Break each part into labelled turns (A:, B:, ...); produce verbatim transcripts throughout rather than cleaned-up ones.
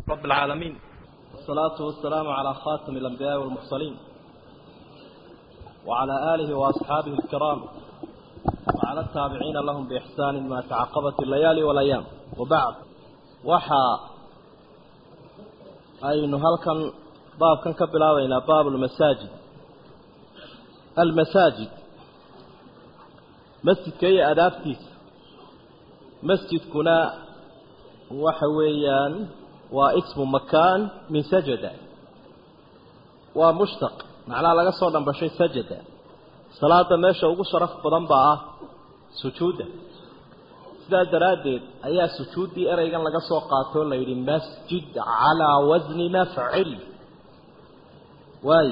A: رب العالمين، والصلاة والسلام على خاتم الأنبياء والمرسلين وعلى آله وأصحابه الكرام وعلى التابعين لهم بإحسان ما تعقبت الليالي والأيام. وبعد، وحا أين هل كان باب كان كبلاوينا باب المساجد. المساجد مسجد كي أدابتيس مسجد كنا وحويان واسم مكان من سجدة ومشتق معناه لغا سو دنبشي سجدة صلاة ماشا ugu sharaf badan baa sujuuda sida daraadeed ayaa sujuudi eraygan laga soo qaato la yiri masjid ala wazni maf'il way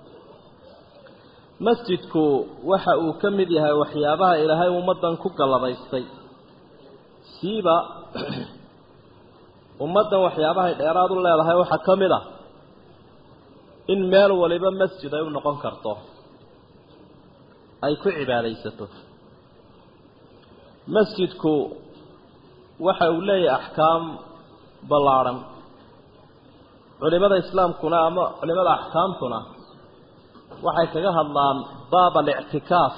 A: masjidku waxa uu kamid yahay waxyaabaha Ilaahay ummadan ku galabaystay siiba ummadan waxyaabaha dheeraad u leedahay waxa kamid ah in meel waliba masjid ay u noqon karto ay ku cibaadaysato. masjidku waxa uu leeyahay ahkaam balaaran culimada islaamkuna ama culimada ahkaamtuna waxay kaga hadlaan baab al-i'tikaaf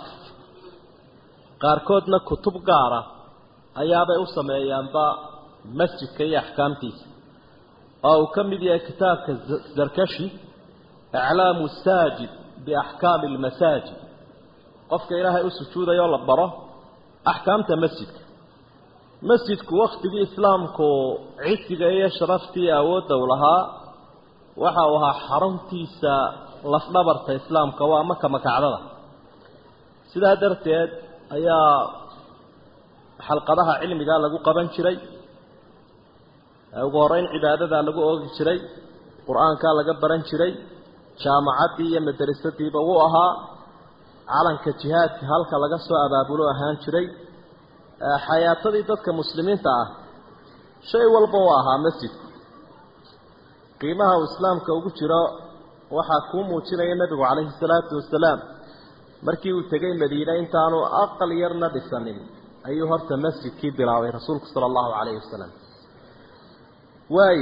A: qaarkoodna kutub gaara ayaabay u sameeyaan ba masjidka iyo ahkaamtiisa oo kamid yahay kitaabka Zarkashi i'laamu saajid bi ahkaam al-masajid qofka Ilaahay u sujuudayo la baro ahkaamta masjidka. masjidku waqtigii islaamku ciisiga iyo sharaftii awoodda u lahaa waxa uu ahaa xaruntiisa lafdhabarta islaamka waa Makka makacdada. sidaa darteed ayaa xalqadaha cilmiga lagu qaban jiray ugu horeyn cibaadada lagu oogi jiray quraanka laga baran jiray jaamacadii iyo madrasadiiba uu ahaa calanka jihaadka halka laga soo abaabulo ahaan jiray xayaatadii dadka muslimiinta ah shay walba waa ahaa masjidku. qiimaha islaamka ugu jiro waxa ku muujinaya nabigu calayhi salaatu wasalaam markii uu tagay Madiina intaanu aqal yarna dhisanin ayuu horta masjidkii bilaabay rasuulku sallallahu alayhi wasallam. way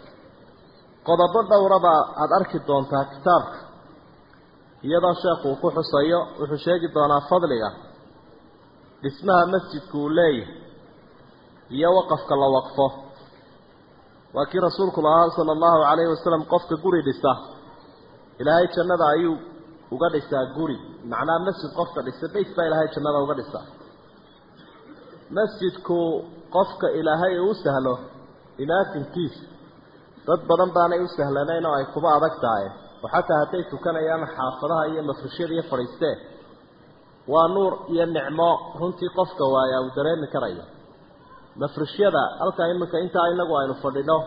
A: qodobo dhowraba aad arki doontaa kitaabka iyadoo sheekhu ku xusayo wuxuu sheegi doonaa fadliga dhismaha masjidku uu leeyahay iyo waqafka la waqfo. waa kii rasuulku sallallahu alayhi wasallam qofka guri dhisa ilaahay jannada ayuu uga dhisaa guri macnaa masjid qofka dhisa bayt baa ilaahay jannada uga dhisaa. masjidku qofka ilaahay uu sahlo ilaatinkiis dad badan baanay u sahlaneen oo ay kuba adag tahay oo xataa haday tukanayaan xaafadaha iyo mafruushiyada iyo fariiste waa nuur iyo nicmo runtii qofka waaya uu dareemi karayo. mafruushiyada halka imika inta inagu aynu fadhino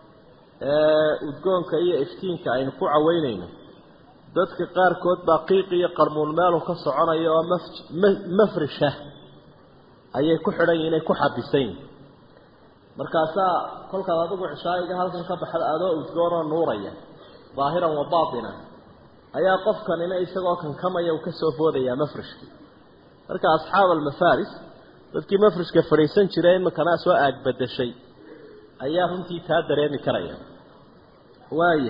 A: ee udgoonka iyo iftiinka aynu ku caweynayno dadka qaar kood baa qiiq iyo qarmuun meel ka soconayo oo mafrisha ayay ku xidhan inay ku xabisayn markaasa kolka adigu cishaayiga halkan ka baxda adoo udgoon oo nuuraya ظاهرا وباطنا ayaa qofkan ina isagoo kan kamaya uu ka soo boodaya mafrishki. marka asxaab al-mafaris dadkii mafrishka fariisan jireen makana soo aag badashay ayaa runtii taa dareemi karaya. waaye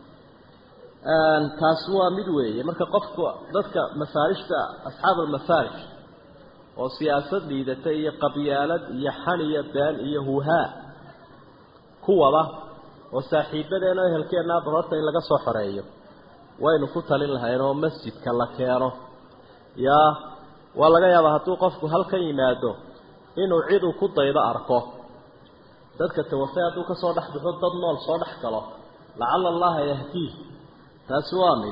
A: aan taas waa mid weeye marka qofku dadka mafarishta asxaab al-mafaris oo siyaasad liidata iyo qabyaalad iyo xaniya baan iyo huha kuwada oo saaxiibadeena ehelkeena barorta in laga soo xoreeyo waynu ku talin lahayn oo masjidka la keeno ya waa laga yaabaa hadduu qofku halkan yimaado inuu cid uu ku daydo arko dadka tawafay hadduu ka soo dhaxbuxo dad nool soo dhax galo lacala allah yahdii taas waa mid.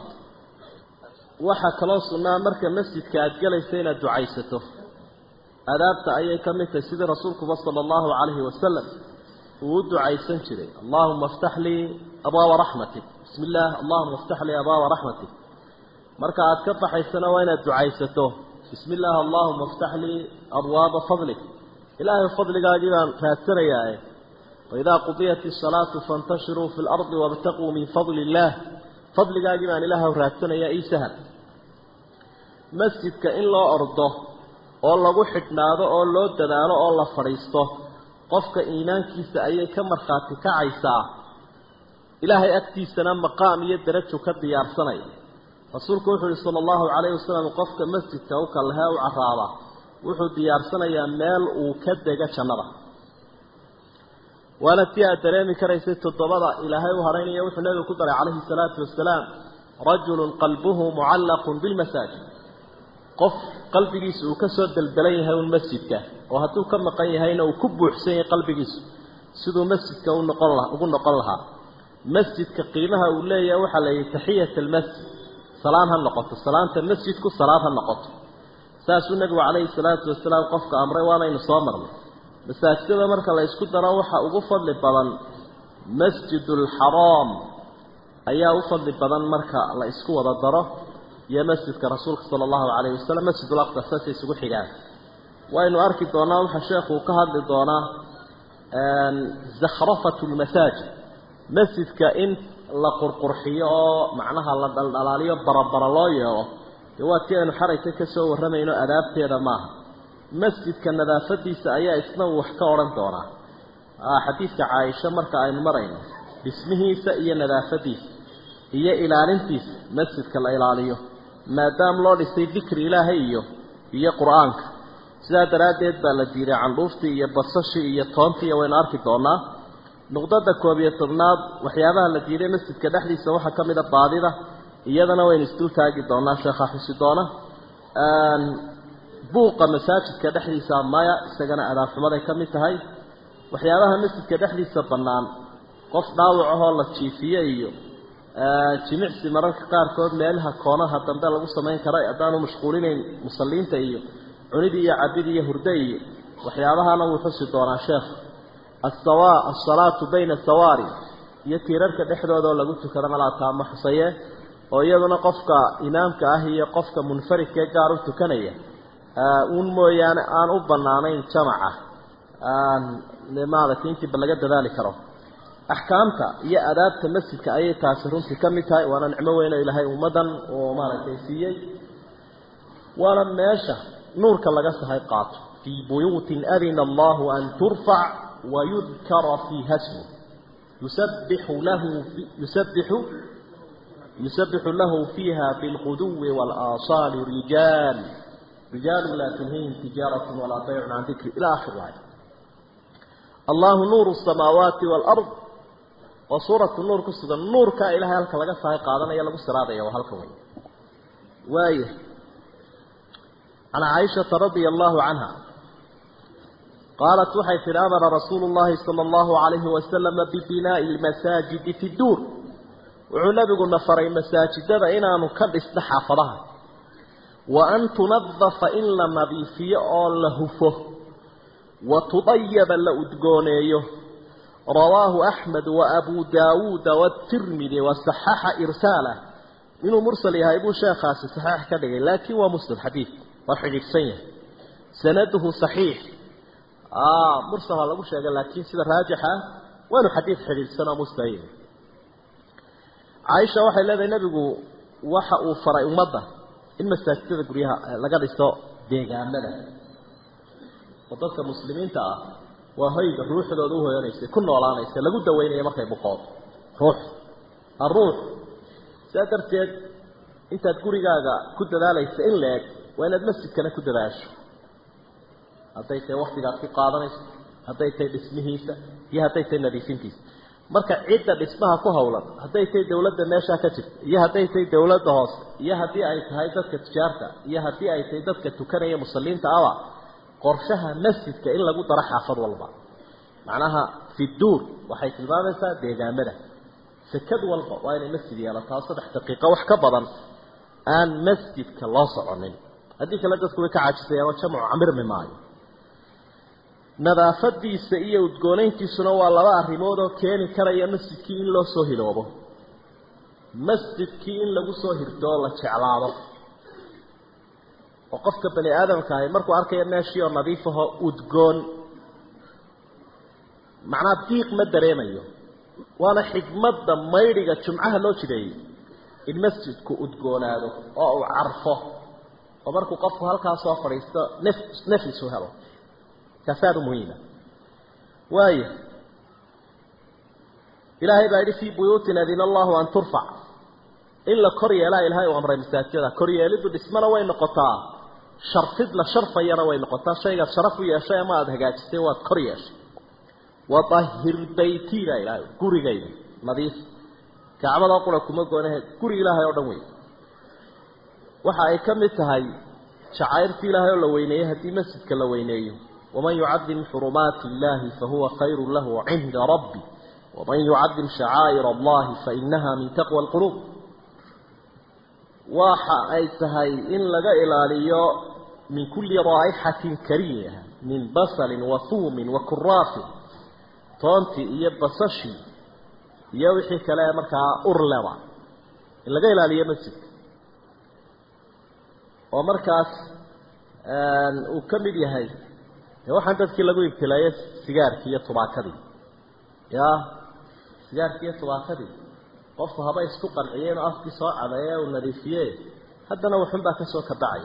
A: waxa kaloo sunnaa marka masjidka aad galayso inaad ducaysato adaabta ayay ka mid tahay sida rasuulku sallallahu alayhi wasallam ودعاء سنجري اللهم افتح لي أبواب رحمتك بسم الله اللهم افتح لي أبواب رحمتك مركعات كفح السنوين الدعاء سته بسم الله اللهم افتح لي أبواب فضلك إلهي فضلك أجيبا فاتر يا وإذا قضيت الصلاة فانتشروا في الأرض وابتقوا من فضل الله فضلك أجيبا إلهي فاتر يا إيسهل. مسجد كإن لا أرضه والله وحكنا هذا والله دنانه والله فريسته qofka iimaankiisa ayay ka marxaati kacaysaa ilaahay agtiisana maqaam iyo darajo ka diyaarsanay rasuulku wuxuu sallallahu alayhi wasallam qofka masjidka uu kalaha u caraaba wuxuu diyaarsanayaa meel uu ka dega jannada wala tiya dareemi karaysa todobada ilaahay u hareynaya wuxuu nabiga ku daray calayhi salaatu wasalaam rajul qalbuhu mu'allaqun bil masajid qof qalbigiisu uu ka soo daldalan yahay masjidka oo haduu ka maqan yahayna uu ku buuxsan yahay qalbigiisu sidoo masjidka uu noqon lahaa ugu noqon lahaa masjidka qiimaha uu leeyahay waxa la yiraahdaa tahiyatul masjid salaam ha noqoto salaanta masjidku salaam ha noqoto saasuu nabiga calayhi salaatu wasalaam qofka amray waana inuu soo marno masaajidada marka la isku daro waxa ugu fadli badan masjidul haram ayaa u fadli badan marka la isku wada daro ya masjidka rasuulka sallallahu alayhi wasallam masjidul aqsa saasi isugu xigaan waynu arki doonaa waxa sheekhu ka hadli doonaa aan zakhrafatul masajid masjidka in la qurqurxiyo macnaha la dhaldhalaaliyo barabara loo yeelo waatiinu xarayta ka soo waramayno adaabteeda maaha masjidka nadaafadiisa ayaa isna wax ka oran doona ah xadiiska Aisha marka aynu marayno ismihiisa iyo nadaafadiisa iyo ilaalintiisa masjidka la ilaaliyo maadaam loo dhisay dhikri ilaahay iyo iyo quraanka sidaa daraadeed baa la diiray candhuuftii iyo basashi iyo toontii waynu arki doonaa nuqdada koob iyo tobnaad waxyaabaha la diiray masjidka dhexdiisa waxa kamid ah baadida iyadana waynu istuu taagi doonaa sheekha xusi doona aan buuqa masaajidka dhexdiisa maya isagana adaab xumaday kamid tahay waxyaabaha masjidka dhexdiisa banaan qof dhaawac ah oo la jiifiyo iyo jimicsi mararka qaar kood meelaha koonaha dambe lagu sameyn karo adaanu mashquulinayn musalliinta iyo cunidii iyo cabidii iyo hurday waxyaabahana uu xusi doonaa sheekh as-sawa as-salatu bayna sawari iyo tiirarka dhexdooda lagu tukado malaata ma xusaye oo iyaduna qofka imaamka ah iyo qofka munfaridka gaar u tukanaya uun mooyaan aan u banaanayn jamaca aan leemaada intii balaga dadaali karo ahkaamta iyo adaabta masjidka ayay taasi runtii kamid tahay waana nicmo weyn oo ilaahay ummadan oo maaragtay siiyay wala meesha nuurka laga sahay qaato fi buyutin adina Allah an turfa wa yudhkara fiha ismu yusabbihu lahu yusabbihu يسبح له فيها بالغدو والآصال رجال رجال لا تلهيهم تجارة ولا بيع عن ذكر إلى آخر الآية الله نور السماوات والأرض وصورة النور قصة النور كإله هلك لقى صحيح قادنا يلا قصة راضية وهلك وين وايه عن عائشة رضي الله عنها قالت وحي في الأمر رسول الله صلى الله عليه وسلم ببناء المساجد في الدور وعنبق النفر المساجد إنا نكبس حافظها وأن تنظف إن لم في لهفه وتطيب لأدقونيه رواه أحمد وأبو داود والترمذي وصحح إرساله إنه مرسل يهيبو شيخاس صحيح كده لكن ومسلم حديث وحديث سنة سنده صحيح آه مرسل هذا شيخ لكن سيدة راجحة وأنه حديث حديث سنة مستعين عائشة waxay leedahay nabigu waxa uu faray umada in masaajidada guriyaha laga dhiso deegaanada wadadka muslimiinta ah waa hayga ruuxdooda u hooyanaysa ku noolaanaysa lagu daweynayo markay buqood ruux aruux sadarteed intaad gurigaaga ku dadaalaysa in leeg waa inaad masjidkana ku dadaasho haday tahay waqtigaad ku qaadanayso haday tahay dhismihiisa iyo haday tahay nadiifintiisa marka cidda dhismaha ku hawlan haday tahay dawladda meesha ka jirta iyo haday tahay dawladda hoos iyo hadii ay tahay dadka tijaarta iyo hadii ay tahay dadka tukanaya musalliinta awa qorshaha masjidka in lagu daro xaafad walba macnaha fi duur waxay tilmaamaysaa deegaamada sakad walba waa inay masjid yeelato saddex daqiiqo wax ka badan aan masjidka loo soconin hadii kale dadku way ka caajisayaan oo jamcu amir maayo nadaafadiisa iyo udgoonayntiisuna waa laba arimood oo keeni karaya masjidkii in loo soo hiloobo masjidkii in lagu soo hirto la jeclaado oo qofka bani aadamka ah markuu arkayo meeshii oo nadiif ah oo udgoon macnaa diiq ma dareemayo waana xikmadda mayriga jumcaha loo jiray in masjidku udgoonaado oo uu carfo oo markuu qofku halkaas soo fariisto nafs nafis u helo كفار مهينة وايه إلهي بعد في بيوتنا ذين الله أن ترفع إلا كوريا لا إلهي وأمر مساجدها كوريا لدو اسمنا وين قطاع شرفد لشرف ينا وين قطاع شيء شرف ويا شيء ما أدهجاج سوى كوريا وطهر بيتي لا إلهي كوري جاي نظيف كعمل أقول لكم أقول كوري إلهي ودوي وحاي كم تهاي شعائر في إلهي ولوينيه هدي مسجد كلوينيه ومن يعظم حرمات الله فهو خير له عند ربي ومن يعظم شعائر الله فإنها من تقوى القلوب waxa ay tahay in laga ilaaliyo min kulli raa'ihatin kariha min basal wa thum wa kurraf toonti iyo basashi iyo wixii kale marka urlaba in laga ilaaliyo masjid oo markaas aan uu kamid yahay waxaan dadkii lagu ibtilaayay sigaarkii iyo tubaakadii ya sigaarkii iyo tubaakadii qofku haba isku qanciyeen afkii soo cadeeyay oo nadiifiyay haddana wuxuu baa ka soo kabacay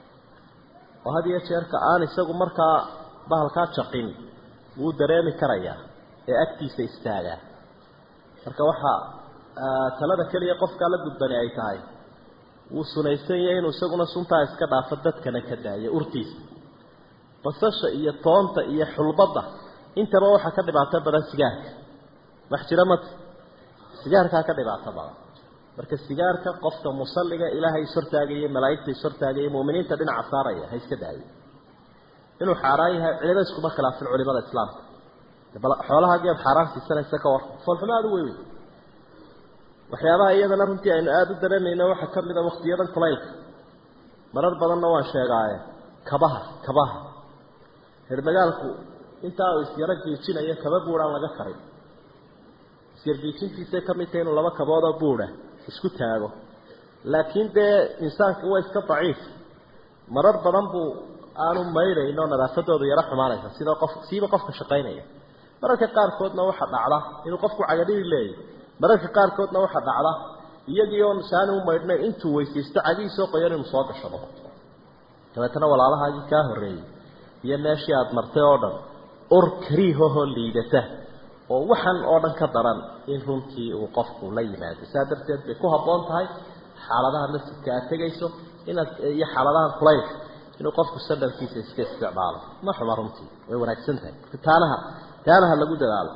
A: oo hadiya jeerka aan isagu markaa bahalka jaqin uu dareemi karaya ee agtiisa istaaga marka waxa talada kaliya qofka la gudbani ay tahay uu sunaysan yahay inuu isaguna sunta iska dhaafo dadkana ka daaya urtiisa basasha iyo toonta iyo xulbada intaba waxa ka dhibaato badan sigaarka wax jira ma sigaarka ka dhibaato badan marka sigaarka qofka musalliga ilaahay sortaagay malaa'ikta sortaagay muuminiinta dhinaca saaraya hay iska daayay inuu xaaraayahay cilada isku ma khilaafin culimada islaamka bal xoolaha geeb xaraam siisanaysa ka war falxumaadu way way waxyaabaha iyadana runtii aynu aad u dareemayno waxa kamid ah waqtiyadan kulaylka marar badanna waan sheegaaye kabaha kabaha hermagaalku inta uu isyara geejinayo kaba buuraan laga faray sirbiintiisa kamid tahay inuu laba kabood oo buura isku taago laakiin de insaanku waa iska daciif marar badan buu aanu mayrayno nadaafadooda yara xumaanaysa sida qof siiba qofka shaqeynaya mararka qaar koodna waxa dhacda inuu qofku cagadii leeyahay mararka qaar koodna waxa dhacda iyagii oo saan u maydhnay intuu weysaysto cagiiso qoyan inuu soo gashado tabatana walaalahaagi ka horeeyay iyo meeshii aad martay oo dhan or kariiho oo liidata oo waxan oo dhan ka daran in runtii uu qofku la yimaado saadarteed bay ku haboon tahay xaaladaha masjidka aad tagayso inaad iyo xaaladaha kulayl inuu qofku sadarkiisa iska isticmaalo ma xuma runtii way wanaagsan tahay taanaha taanaha lagu dadaalo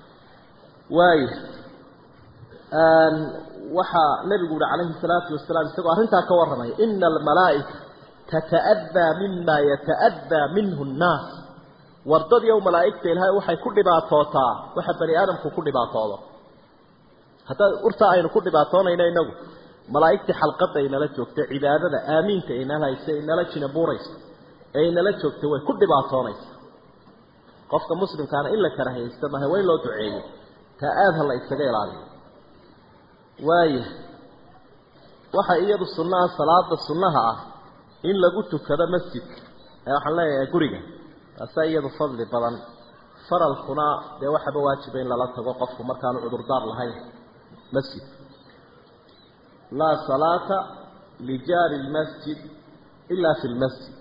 A: way aan waxa nabigu calayhi salaatu wasalaam isagoo arrinta ka waramay innal malaa'ika tata'adha mimma yata'adha minhu an-nas wardad yow malaa'ikta ilaahay waxay ku dhibaatootaa waxa bani aadamku ku dhibaatoodo hatta urta aynu ku dhibaatoonayna inagu malaa'ikta xalqada inala joogta cibaadada aamiinta inala haysa inala jina buuraysa ay inala joogta way ku dhibaatoonaysa qofka muslimkaana illa karahaysta ma way loo duceeyo taa'adha la isaga ilaaliyo way waxa iyadu sunnah salaada sunnaha ah in lagu tukado masjidka ee waxa la leeyahay guriga asayid fadli badan faralkuna de waxa waajib in la tago qofku markaan cudur daar lahayn masjid la salata li jari almasjid illa fi almasjid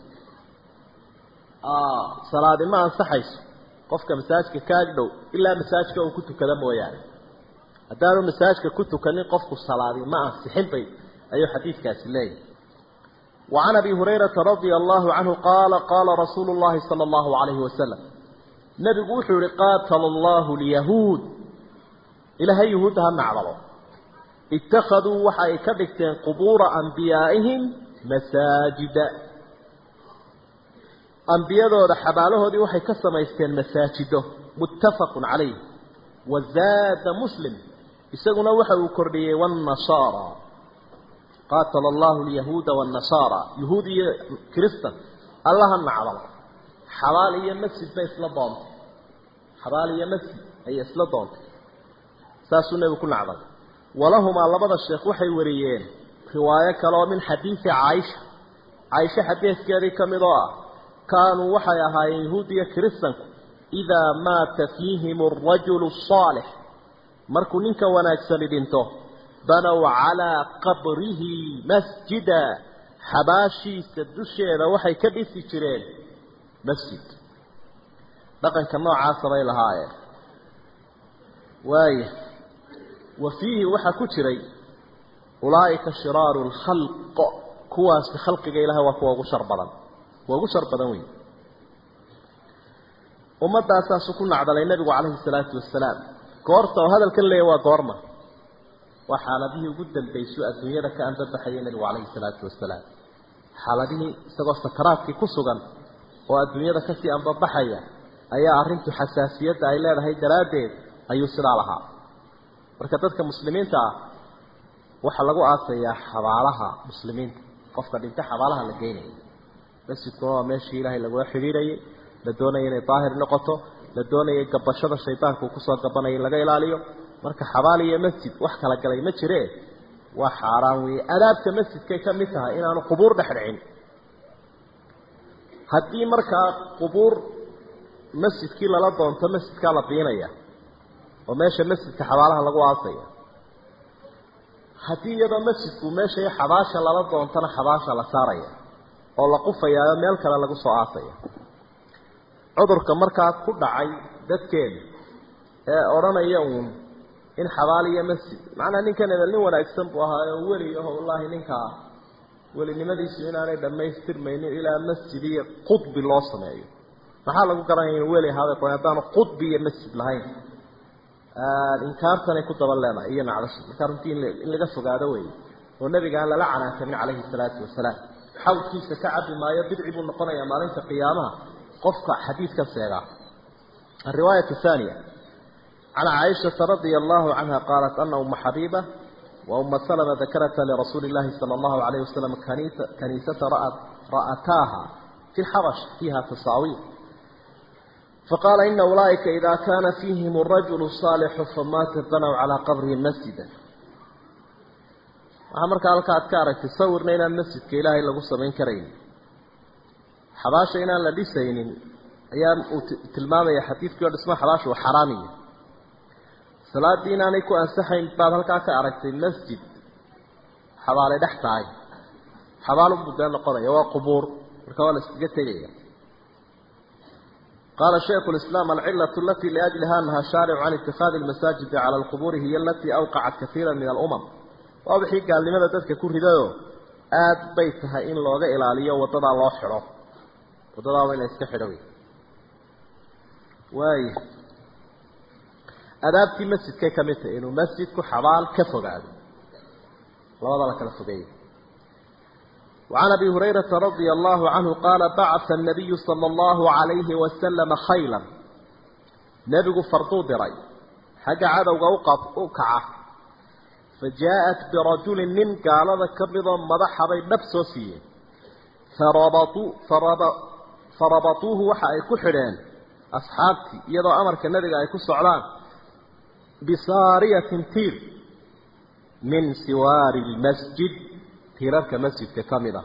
A: ah salaadi ma ansaxayso qofka masaajidka ka agdhow illa masaajidka uu ku tukada mooyaane hadaanu masaajidka ku tukanin qofku salaadi ma ansixin bay ayu xadiiskaasi leeyahay وعن أبي هريرة رضي الله عنه قال قال رسول الله صلى الله عليه وسلم نبي قوحوا قاتل الله اليهود إلى هاي يهودها معرضة اتخذوا وحي كبكتين قبور أنبيائهم مساجد أنبياء ذو حباله ذي وحي كسم يستين مساجده متفق عليه وزاد مسلم يساقنا وحي كردي والنصارى قاتل الله اليهود والنصارى يهودي كريستيان الله النعرض حوالي مسجد بيت لبون حوالي مسجد أي سلطان ساسونا بكل عظم ولهما لبض الشيخ وحي وريين رواية كلام من حديث عائشة عائشة حديث كاري كمضاء كانوا وحيها يهودي كريستيان إذا مات فيهم الرجل الصالح مركنينك وناكسل بنته بنوا على قبره مسجدا حباشي سدوشينا وحي كديسي جيرين مسجد dhaqanka noocaas bay lahaayeen way وفيه وحا كجري أولئك شرار الخلق كواس بخلق إله وكوا غشر بدن وغشر بدنوي ومدى أساس كنا عدل النبي عليه الصلاة والسلام كورته وهذا الكل هو قورمه وحالته جدا بيسوء الدنيا لك أن تضحي النبي عليه الصلاة والسلام حالته سقط سكرات في كسوغا والدنيا لك في أن تضحي أي أرنت حساسية أي لا هي درادة أي سلالها marka muslimiinta waxa lagu aasaya xabaalaha muslimiinta qofka dhinta xabaalaha la geenay masjidku waa meeshii Ilaahay lagu xiriirayay la doonayay inay daahir noqoto la doonayay gabashada shaytaanku ku soo gabanay laga ilaaliyo marka xabaal iyo masjid wax kala galay ma jiree waa xaraan weey adaabta masjidka ka mid tahay inaanu qubuur dhaxdhicin hadii marka qubuur masjidkii lala doonto masjidka la diinaya وماشي مسجد كحوالها لغو عاصية حتى يدا مسجد وماشي حباشا للضو انتنا حباشا لسارية والله قفة يا ميلك لغو سو عاصية عذر كمركا كل عي دادكين اورانا يوم إن حوالي مسجد معنى نيكا نبالي ولا اكسنبوها ولي والله نيكا ولي نمدي سيناني دما يستر ميني إلى مسجدي قطب الله صنعيه فحال لغو كراني ولي هذا قوانتان قطبي مسجد لهين الإنكار كان يكون ضلنا إيه معلش إنكار تين اللي قصوا قاعدوا وين والنبي قال لا عنا كمن عليه الصلاة والسلام حاول كيس كعب ما يبدع بالنقطة يا مالين قيامها قفق حديث كالسيرة الرواية الثانية عن عائشة رضي الله عنها قالت أن أم حبيبة وأم سلمة ذكرت لرسول الله صلى الله عليه وسلم كنيسة كنيسة رأت رأتاها في الحبش فيها تصاوير فقال إن أولئك إذا كان فيهم الرجل الصالح فمات بنوا على قبره مسجدا وعمرك قال كاتكارك تصور لنا المسجد كإلهي إلا قصة من كريم حباشا إنا الذي سينين أيام تلمامة يا حديث كيود اسمه حباشا وحرامية صلاة دينا نيكو أنسحين باب هالكاتكارك المسجد حبالي دحتاي حبالي بدان القرى يوا قبور وكوال استجدت إليه قال الشيخ الإسلام العلة التي لأجلها أنها شارع عن اتخاذ المساجد على القبور هي التي أوقعت كثيرا من الأمم وبحي قال لماذا تذكر هدايو آت بيتها إن لغا إلى عليا وتضع الله حرام وتضع وين يستحروي واي أداب في مسجد كي كمثل إنه مسجد كحبال كفقاد لا وضع لك الفقيد وعن أبي هريرة رضي الله عنه قال بعث النبي صلى الله عليه وسلم خيلا نبي فرطو دري حاجة عادة وقوقف أوكعة فجاءت برجل من قال ذكرنا مضح بين نفسه فيه فربطوا فرب فربطوه وحا كحرين أصحابتي يضع أمر كالنبي يكون صعلان بصارية تير من سوار المسجد تيرارك مسجد كاملة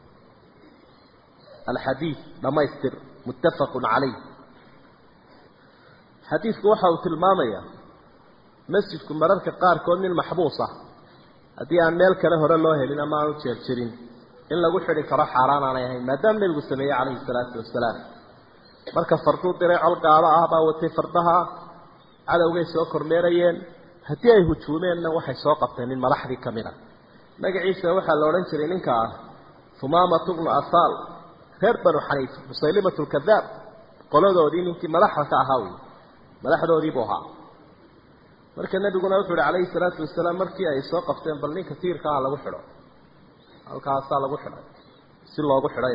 A: الحديث لما يستر متفق عليه حديث كوحة وتلمامية مسجد كمرارك قار كون المحبوصة هدي عن مالك له الله لنا ما نتشرين إن لقوا حري كراح حرام عليه ما دام نلقوا السمية عليه الصلاة والسلام مركب فرطو طريع القارة أهبا وتفردها على وقي سوكر ليريين هدي أي هجومين وحي سوقفتين المراحل كاملة magaciisa waxa la oran jiray ninka Fumaama ibn Asal reer Banu Haniif Musaylimatul Kadhab qoladoodii ninkii madaxda ka ahaa madaxdoodii buu ahaa marka nabiguna wuxuu yiri calayhi salaatu wasalaam markii ay soo qabteen bal ninka tiirka lagu xidho halkaas lagu xidhay si loogu xidhay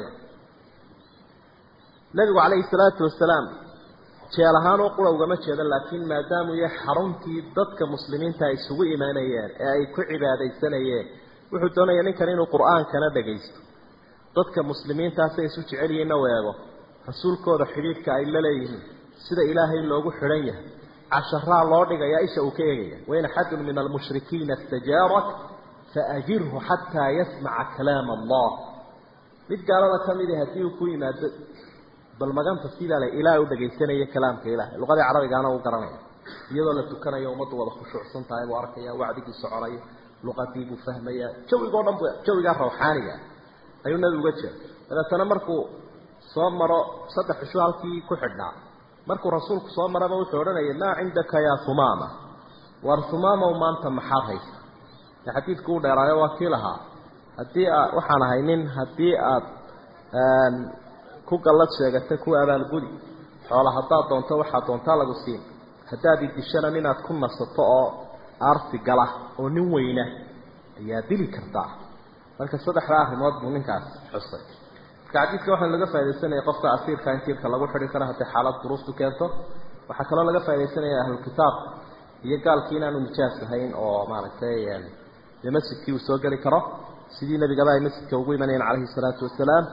A: nabigu calayhi salaatu wasalaam jeelahaan oo qura uga ma jeeda laakiin maadaama uu yahay xaruntii dadka muslimiinta ay isugu iimaanayeen ee ay ku cibaadaysanayeen wuxuu doonayaa ninkan inuu qur'aankana dhageysto dadka muslimiinta ay isu jecel yihiin weego rasuulkooda xiriirka ay la leeyihiin sida ilaahay loogu xiran yahay عشرة الله يا إيش أوكيه وين حد من المشركين استجارك فأجره حتى يسمع كلام الله بيتقال الله كم إذا هتيه كوي ما بل ما جام تفصيل على إله ودقي سنة كلام كإله اللغة العربية جانا وقرناه يلا تكنا يوم طوال خشوع صنطاء وعركية وعدك السعرية لغتي وفهمية شو يقول نبغى شو يقول روحانية أيونا الوجه هذا تنمركو صامر صدق شو هالكي كحدنا مركو رسولك صامر ما وثورنا ما عندك يا ثمامة warsumaama maanta maxaad haysa xadiidku uu dheeraayo waa kii lahaa haddii waxaan ahay nin haddii aad ku gallad sheegatay ku abaalgudi xoola haddaad doonto waxaad doontaa lagu siin haddaad idishana inaad ku nasato oo aarsi gala oo nin weyna ayaa dili kartaa marka saddexda arrimood buu ninkaas xusay marka xadiidka waxaa laga faa'iideysanaya qofka asiirka intiirka lagu xidhi karo haddii xaalad duruuftu keento waxaa kaloo laga faa'iideysanaya ahlul kitaab iyo gaalkii inaanu nijaas ahayn oo maaragtay dee masjidkii uu soo geli karo sidii nabigaba ay masjidka ugu imanayeen calayhi salaatu wasalaam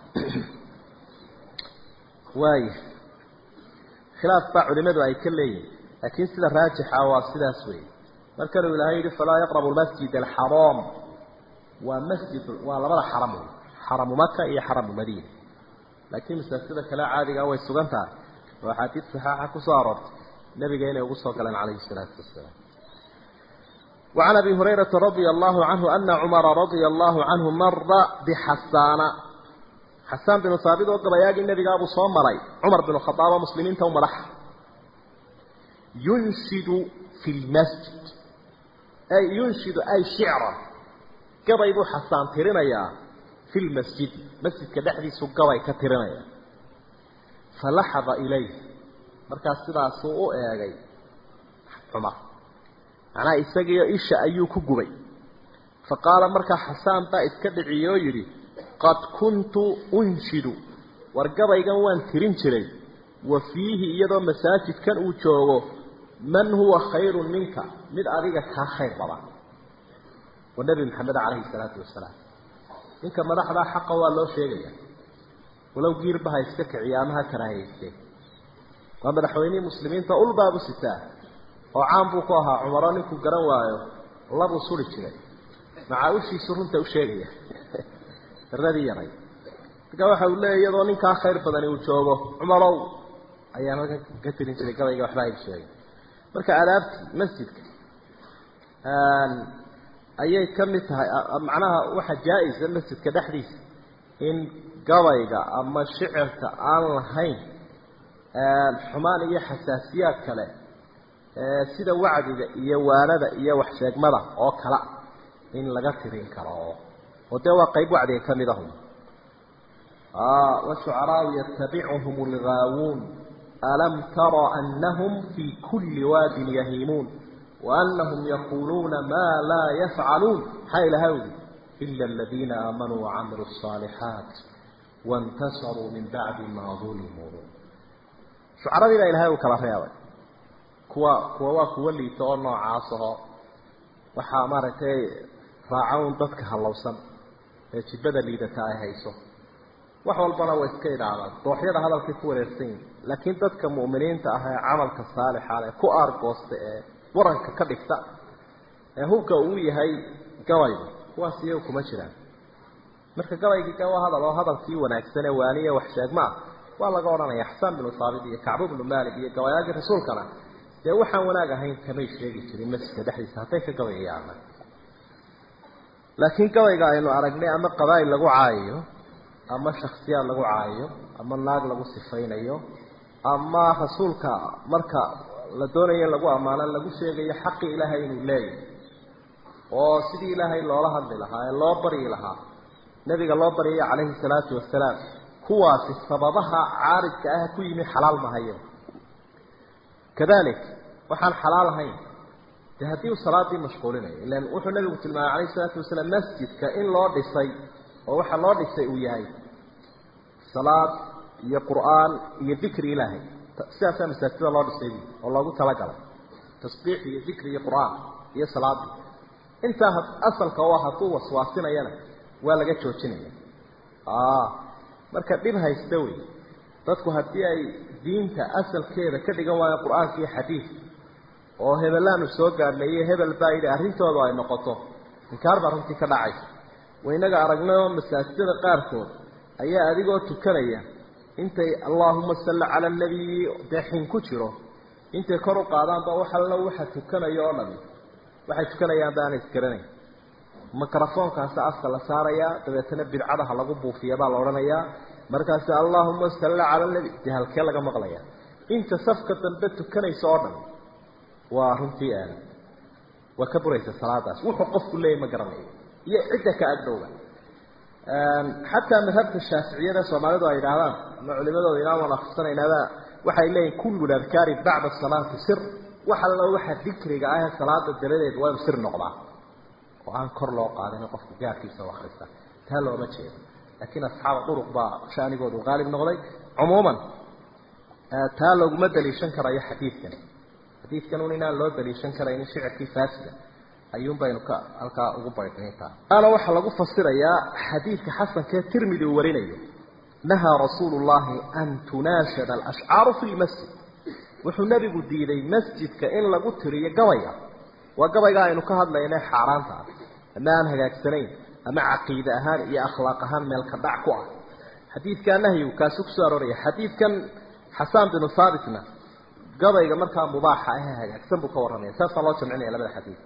A: waayo khilaaf baa culimadu ay ka leeyihin laakiin sida raajixa waa sidaas weeye marka uu ilaahay yidhi falaa yaqrabu almasjid alxaraam waa masjid waa labada xaram xaramu maka iyo xaramu madiina laakiin masaajida kale caadiga way sugan tahay waa xadiis saxiixa ku soo aroortay nabiga inay ugu soo galeen calayhi salaatu wasalaam وعن أبي هريرة رضي الله عنه أن عمر رضي الله عنه مر بحسان حسان بن ثابت وقبياج النبي أبو صامري عمر بن الخطاب مسلمين توم رح ينشد في المسجد أي ينشد أي شعرا قبيض حسان ترنيا في المسجد مسجد كدحدي سقوي كترنيا فلحظ إليه مركز سدا سوء أجي عمر أنا إسقي إيش أيوك جبي فقال مركز حسان تا إسكدعي يجري قد كنت أنشد ورقبا يقوان ترنشري وفيه يدو مساجد كان أوجوه من هو خير منك من أريقك خير طبعا والنبي محمد عليه الصلاة والسلام إنك مدح ذا حقا والله شيء ولو قير بها يستك عيامها كراهيستك ومدحويني مسلمين تقول باب ستاه وعام بوكوها عمرانكم قروايو الله بصوري كذا مع وشي سرنت وشيء الذي يرى تقول حول الله يضوني كخير بدني وجوبه عمرو أيام قتل إنت ذكر يجوا حلايب شيء مرك عرفت مسجدك أيه كمتها معناها واحد جائز المسجد كدحديث إن قويقة أما الشعر تعال هين الحمانية حساسيات كله سيدا وعد إيا وانا إيا وحشاك ماذا أو كلا إن لغترين كراه ودوا قيب وعده كمدهم آه والشعراء يتبعهم الغاوون ألم ترى أنهم في كل واد يهيمون وأنهم يقولون ما لا يفعلون حيل هذه إلا الذين آمنوا وعملوا الصالحات وانتصروا من بعد ما ظلموا شعراء إلى إلهي وكرافيا كوا كوا كوا اللي تورنا عاصها وحامرتي راعون ضدك هاللوسن جبدا اللي دتاي هيسو وحول بنا واسكيد على روحيدا هذا الكفور يرسين لكن ضدك مؤمنين تاها عملك الصالح على كو ارغوست ورنك كدغتا هو كوي هي قوي واسيو كما جيران marka gabayga ka waa hadal oo hadalkii wanaagsan ee waaniye wax sheeg ma waa laga oranaya xsan bin saabid iyo kacb bin malik iyo gabayga rasuulkana ee waxaan wanaag ahayn kamay sheegi jirin masjidka dhexdiisa hatay ka gabayayaan laakiin gabayga aynu aragnay ama qabaayil lagu caayo ama shakhsiyaad lagu caayo ama naag lagu sifaynayo ama rasuulka marka la doonayo lagu amaano lagu sheegayo xaq ilaahay inuu leeyahay oo sidii ilaahay loola hadli lahaa ee loo bari lahaa nabiga loo bariyay calayhi salaatu wasalaam kuwaasi sababaha caaridka ah ku yimi xalaal ma hayo kadalik waxaan xalaal ahayn hadii uu salaadii mashquulinayo ilaan wuxuu nabigu tilmaamay calayhi salaatu wasalaam masjidka in loo dhisay oo waxa loo dhisay uu yahay salaad iyo quraan iyo dhikri ilaahay sidaas masjidka loo dhisay oo loogu talagalay tasbiix iyo dhikri iyo quraan iyo salaad inta asalka waa tuu waswaasinayana waa laga joojinaya ah marka dib haysta way dadku hadii ay diinta asalkeeda ka dhigan waayaan quraanka iyo xadiis oo hebelaanu soo gaarnay hebel baayid arintooda ay noqoto inkaar baa runtii ka dhacay waynaga aragnay masaajidada qaarkood ayaa adigoo tukanaya intay Allahumma salli ala nabi dahin ku jiro intay kor u qaadaan ba waxa la waxa tukanayo oo nabi waxay tukanayaan baan iskaranay mikrofoonkaas afka la saaraya dabeetana bidcadaha lagu buufiyo baa la oranayaa markaas Allahumma salli ala nabi halkee laga maqlaya inta safka dambe tukanayso oo dhan waa runtii aan وكبريت الصلاة وحقف كل ما قرني يعدك أدوبا حتى مذهب الشافعية سمعوا إلى هذا معلمات إلى ونخصنا إلى هذا وحي إليه كل الأذكار بعد الصلاة سر وحل واحد ذكر جاءها الصلاة الدليل ويصير نقطة وعن كرلو قاعدين يقف جار كيسة وخرسة تهلو ما تشيء لكن أصحاب طرق با شأن يقولوا غالب نقضي عموما تهلو مدة لشنكر أي حديث كان حديث كانوا لنا اللو دلي شنكر أي شيء كيف فاسدة أيوم بينك ألقى أغبى كنيتا أنا وحلا قف السر يا حديث حسن كترمذي ورينيه نهى رسول الله أن تناشد الأشعار في المسجد وحو النبي قد ديدي مسجد كإن لقد تري قوية وقوية إنه كهد لينا حرام تعالى أما أنها يكسنين أما عقيدة أهان يا أخلاق أهان من الكبع كوع حديث كان نهي وكاسوك ساروري حديث كان حسان بن ثابتنا قوية مركا مضاحة أهان يكسن بكورني سأسأل الله جمعني على الحديث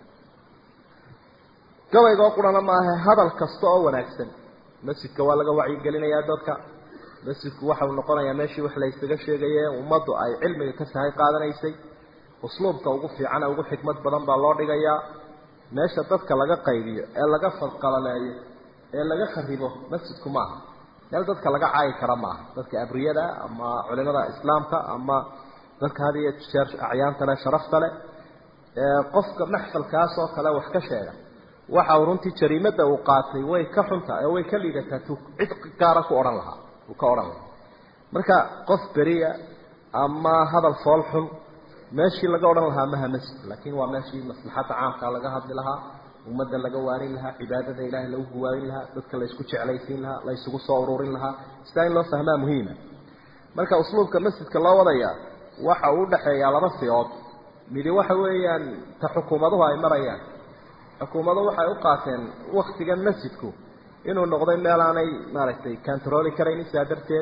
A: قوية وقلنا ما هذا الكسطاء ونكسن مسجد كوالا وعي قلنا يا دوتك مسجد waxa uu noqonayaa meeshii wax la isaga sheegayay ummadu ay cilmiga ka sahay qaadanaysay usluubka ugu fiican ugu xikmad badan baa loo dhigayaa meesha dadka laga qaybiyo ee laga fadqalanayo ee laga kharibo masjidku ma aha meel dadka laga caayi kara ma aha dadka abriyada ama culimada islaamka ama dadka hadiya jeer acyaanta leh sharafta leh ee qofka maxfalkaas oo kale wax ka sheega waxa uu runtii jariimada uu qaatay way ka xunta ee way ka liidataa cid gaar ah ku oran lahaa وكورن marka qof bariya ama hadal fool xun meeshii laga oran lahaa maha masjid laakiin waa meeshii maslaxada caamka laga hadli lahaa umada laga waarin lahaa cibaadada ilaahay lagu guwaarin lahaa dadka la isku jeclaysiin lahaa la isugu soo ururin lahaa istaan loo fahmaa muhiima marka usluubka masjidka loo wadaya waxa uu dhaxeeya laba siyood midi waxa weeyaan ta xukuumaduhu ay marayaan xukuumaduhu waxay u qaateen waqtiga masjidku inuu noqday meel aanay maaragtay control karayn saadarteed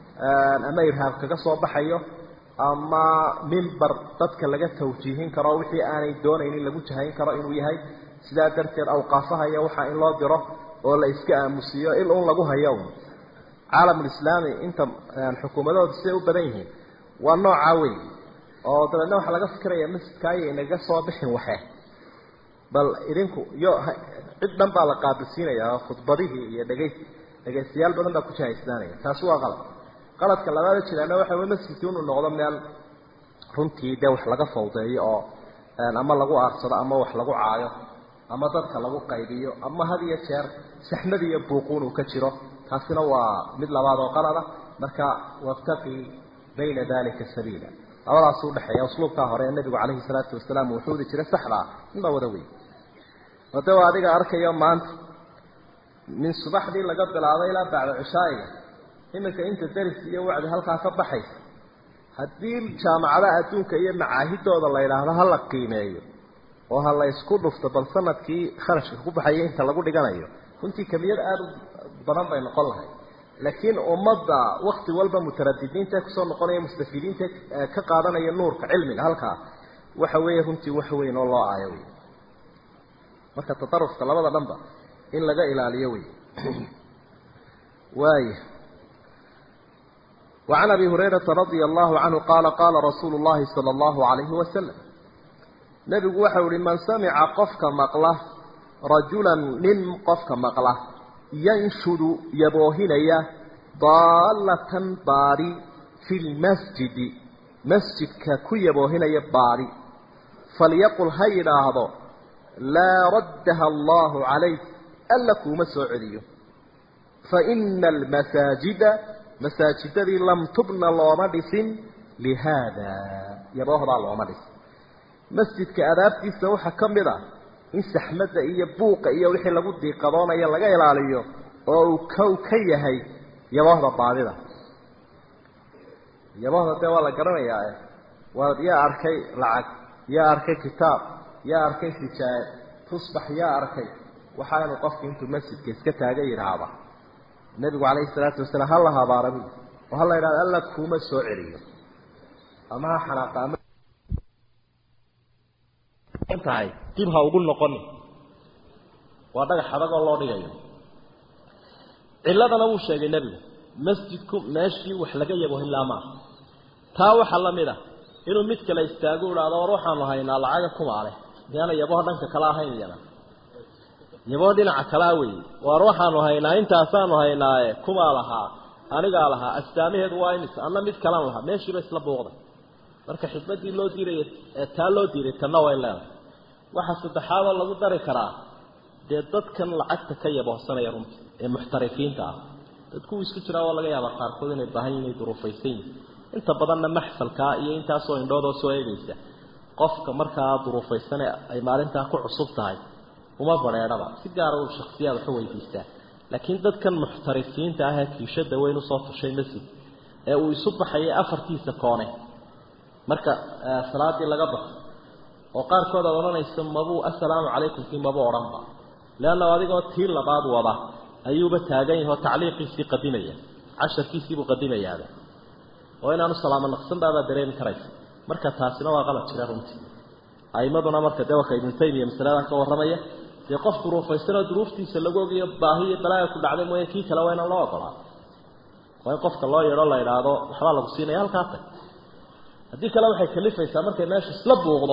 A: ama irhaab kaga soo baxayo ama minbar dadka laga tawjiihin karo wixii aanay doonaynin lagu jahayn karo inuu yahay sidaa darteed awqaafaha iyo waxa in loo diro oo la iska aamusiyo il uun lagu hayo caalamul islaami inta xukuumadoodu si u badan yihiin waa nooca weyn oo dadna waxa laga fikirayaa masjidka ay inaga soo bixin waxee bal idinku yo cid dhan baa la qaadisiinaya khudbadihi iyo dhageys dhageysiyaal badan baa ku jahaysanaya taas waa qalad qaladka labaad jirana waxa weeye masjidku inuu noqdo meel runtii de wax laga fawdeeyo oo ama lagu aarsado ama wax lagu caayo ama dadka lagu qaybiyo ama had iyo jeer saxmad iyo buuqun uu ka jiro taasina waa mid labaad oo qalad ah marka waqtaqi bayna dalika sabila labadaas u dhaxeeya usluubka hore ee nabiga kaleey salaatu wasalaam wuxuu u jiray saxda in la wada weey wada adiga arkayo maanta min subaxdii laga bilaabay ilaa bacda cishaa'iga imika inta daris iyo wacdi halka ka baxay hadii jaamacada adduunka iyo macaahidooda la yiraahdo hal la qiimeeyo oo hal la isku dhufto bal sanadkii kharashka ku baxay inta lagu dhiganayo runtii kamiyad aad badan bay noqon lahayd laakiin ummadda waqti walba mutaraddidiinta ku soo noqonaya mustafidiinta ka qaadanaya nuurka cilmiga halka waxa weeye runtii wax weyn oo loo aayo marka tatarufka labada dhanba in laga ilaaliyo way waay وعن أبي هريرة رضي الله عنه قال قال رسول الله صلى الله عليه وسلم نبي وحول من سمع قفك مقله رجلا من قفك مقله ينشد يبوهنيا ضالة باري في المسجد مسجد ككي يبوهنيا باري فليقل هيدا هذا لا ردها الله عليك ألكم مسعودية فإن المساجد مساجد لم تبنى لومدس لهذا يبوه الله لومدس مسجد كأداب تسوح كمدا إن سحمد إيا بوق إيا وحي لقودي قضانا إيا لغا إلاليو أو كوكي هاي يبوه الضالدة يبوه الدوالة قرنا يا يا أركي لعك يا أركي كتاب يا أركي سيشاي تصبح يا أركي وحالا نقفك انتو مسجد كيسكتها غير هذا النبي عليه الصلاة والسلام هلا هذا عربي وهلا إذا قال لك كوما السعرية أما حناقة أما أنت هاي تبها وقول نقني وهذا حرق الله رجعيه إلا أنا وش شيء النبي مسجدكم ماشي وحلقة يبوه إلا ما تاو حلا مذا إنه مثل يستاجوا على روحنا هاي نالعاكم عليه yaana yabo dhanka kala ahayn yana yabo dhinaca kala way war waxaanu haynaa intaasaanu haynaa kuma laha aniga laha astaamaheedu waa in anna mid kala laha meeshiiba isla booqday marka xidmadii loo diiray taa loo diiray tanna way leedahay waxa saddexaad lagu dari karaa dee dadkan lacagta ka yaboosanaya runtii ee muxtarifiinta ah dadku isku jira oo laga yaabo qaarkood inay baahan yihiin duruufaysan inta badanna maxsalka iyo intaas oo indhoodoo soo eegaysa qofka markaa duruufaysan ay maalinta ku cusub tahay uma bareeraba si gaar ah shakhsiyaad wax weydiistaa laakiin dadkan muxtarifiinta ah ee kiishada weyn u soo tushay masjid ee uu isu baxay afartiisa koone marka salaadii laga baxo oo qaarkood oranaysa mabu assalaamu calaykum kii mabu oranba laana adigoo tii labaad wada ayuuba taagan yahay tacliiqiisii qadimaya casharkiisii buu qadimayaa oo inaanu salaamo naqsan baa dareen karaysa marka taasina waa qalad jira runtii aymaduna marka dawaka ibn taymiya mas'alada ka waramaya ee qof duruufaysan duruuftiisa lagu ogiyo baahiye balaa ku dhacday mooy kii kala wayna loo oqolaa way qofka loo yeero la yiraahdo waxa lagu siinaya halka tag hadii kale waxay kalifaysaa markay meesha isla buuqdo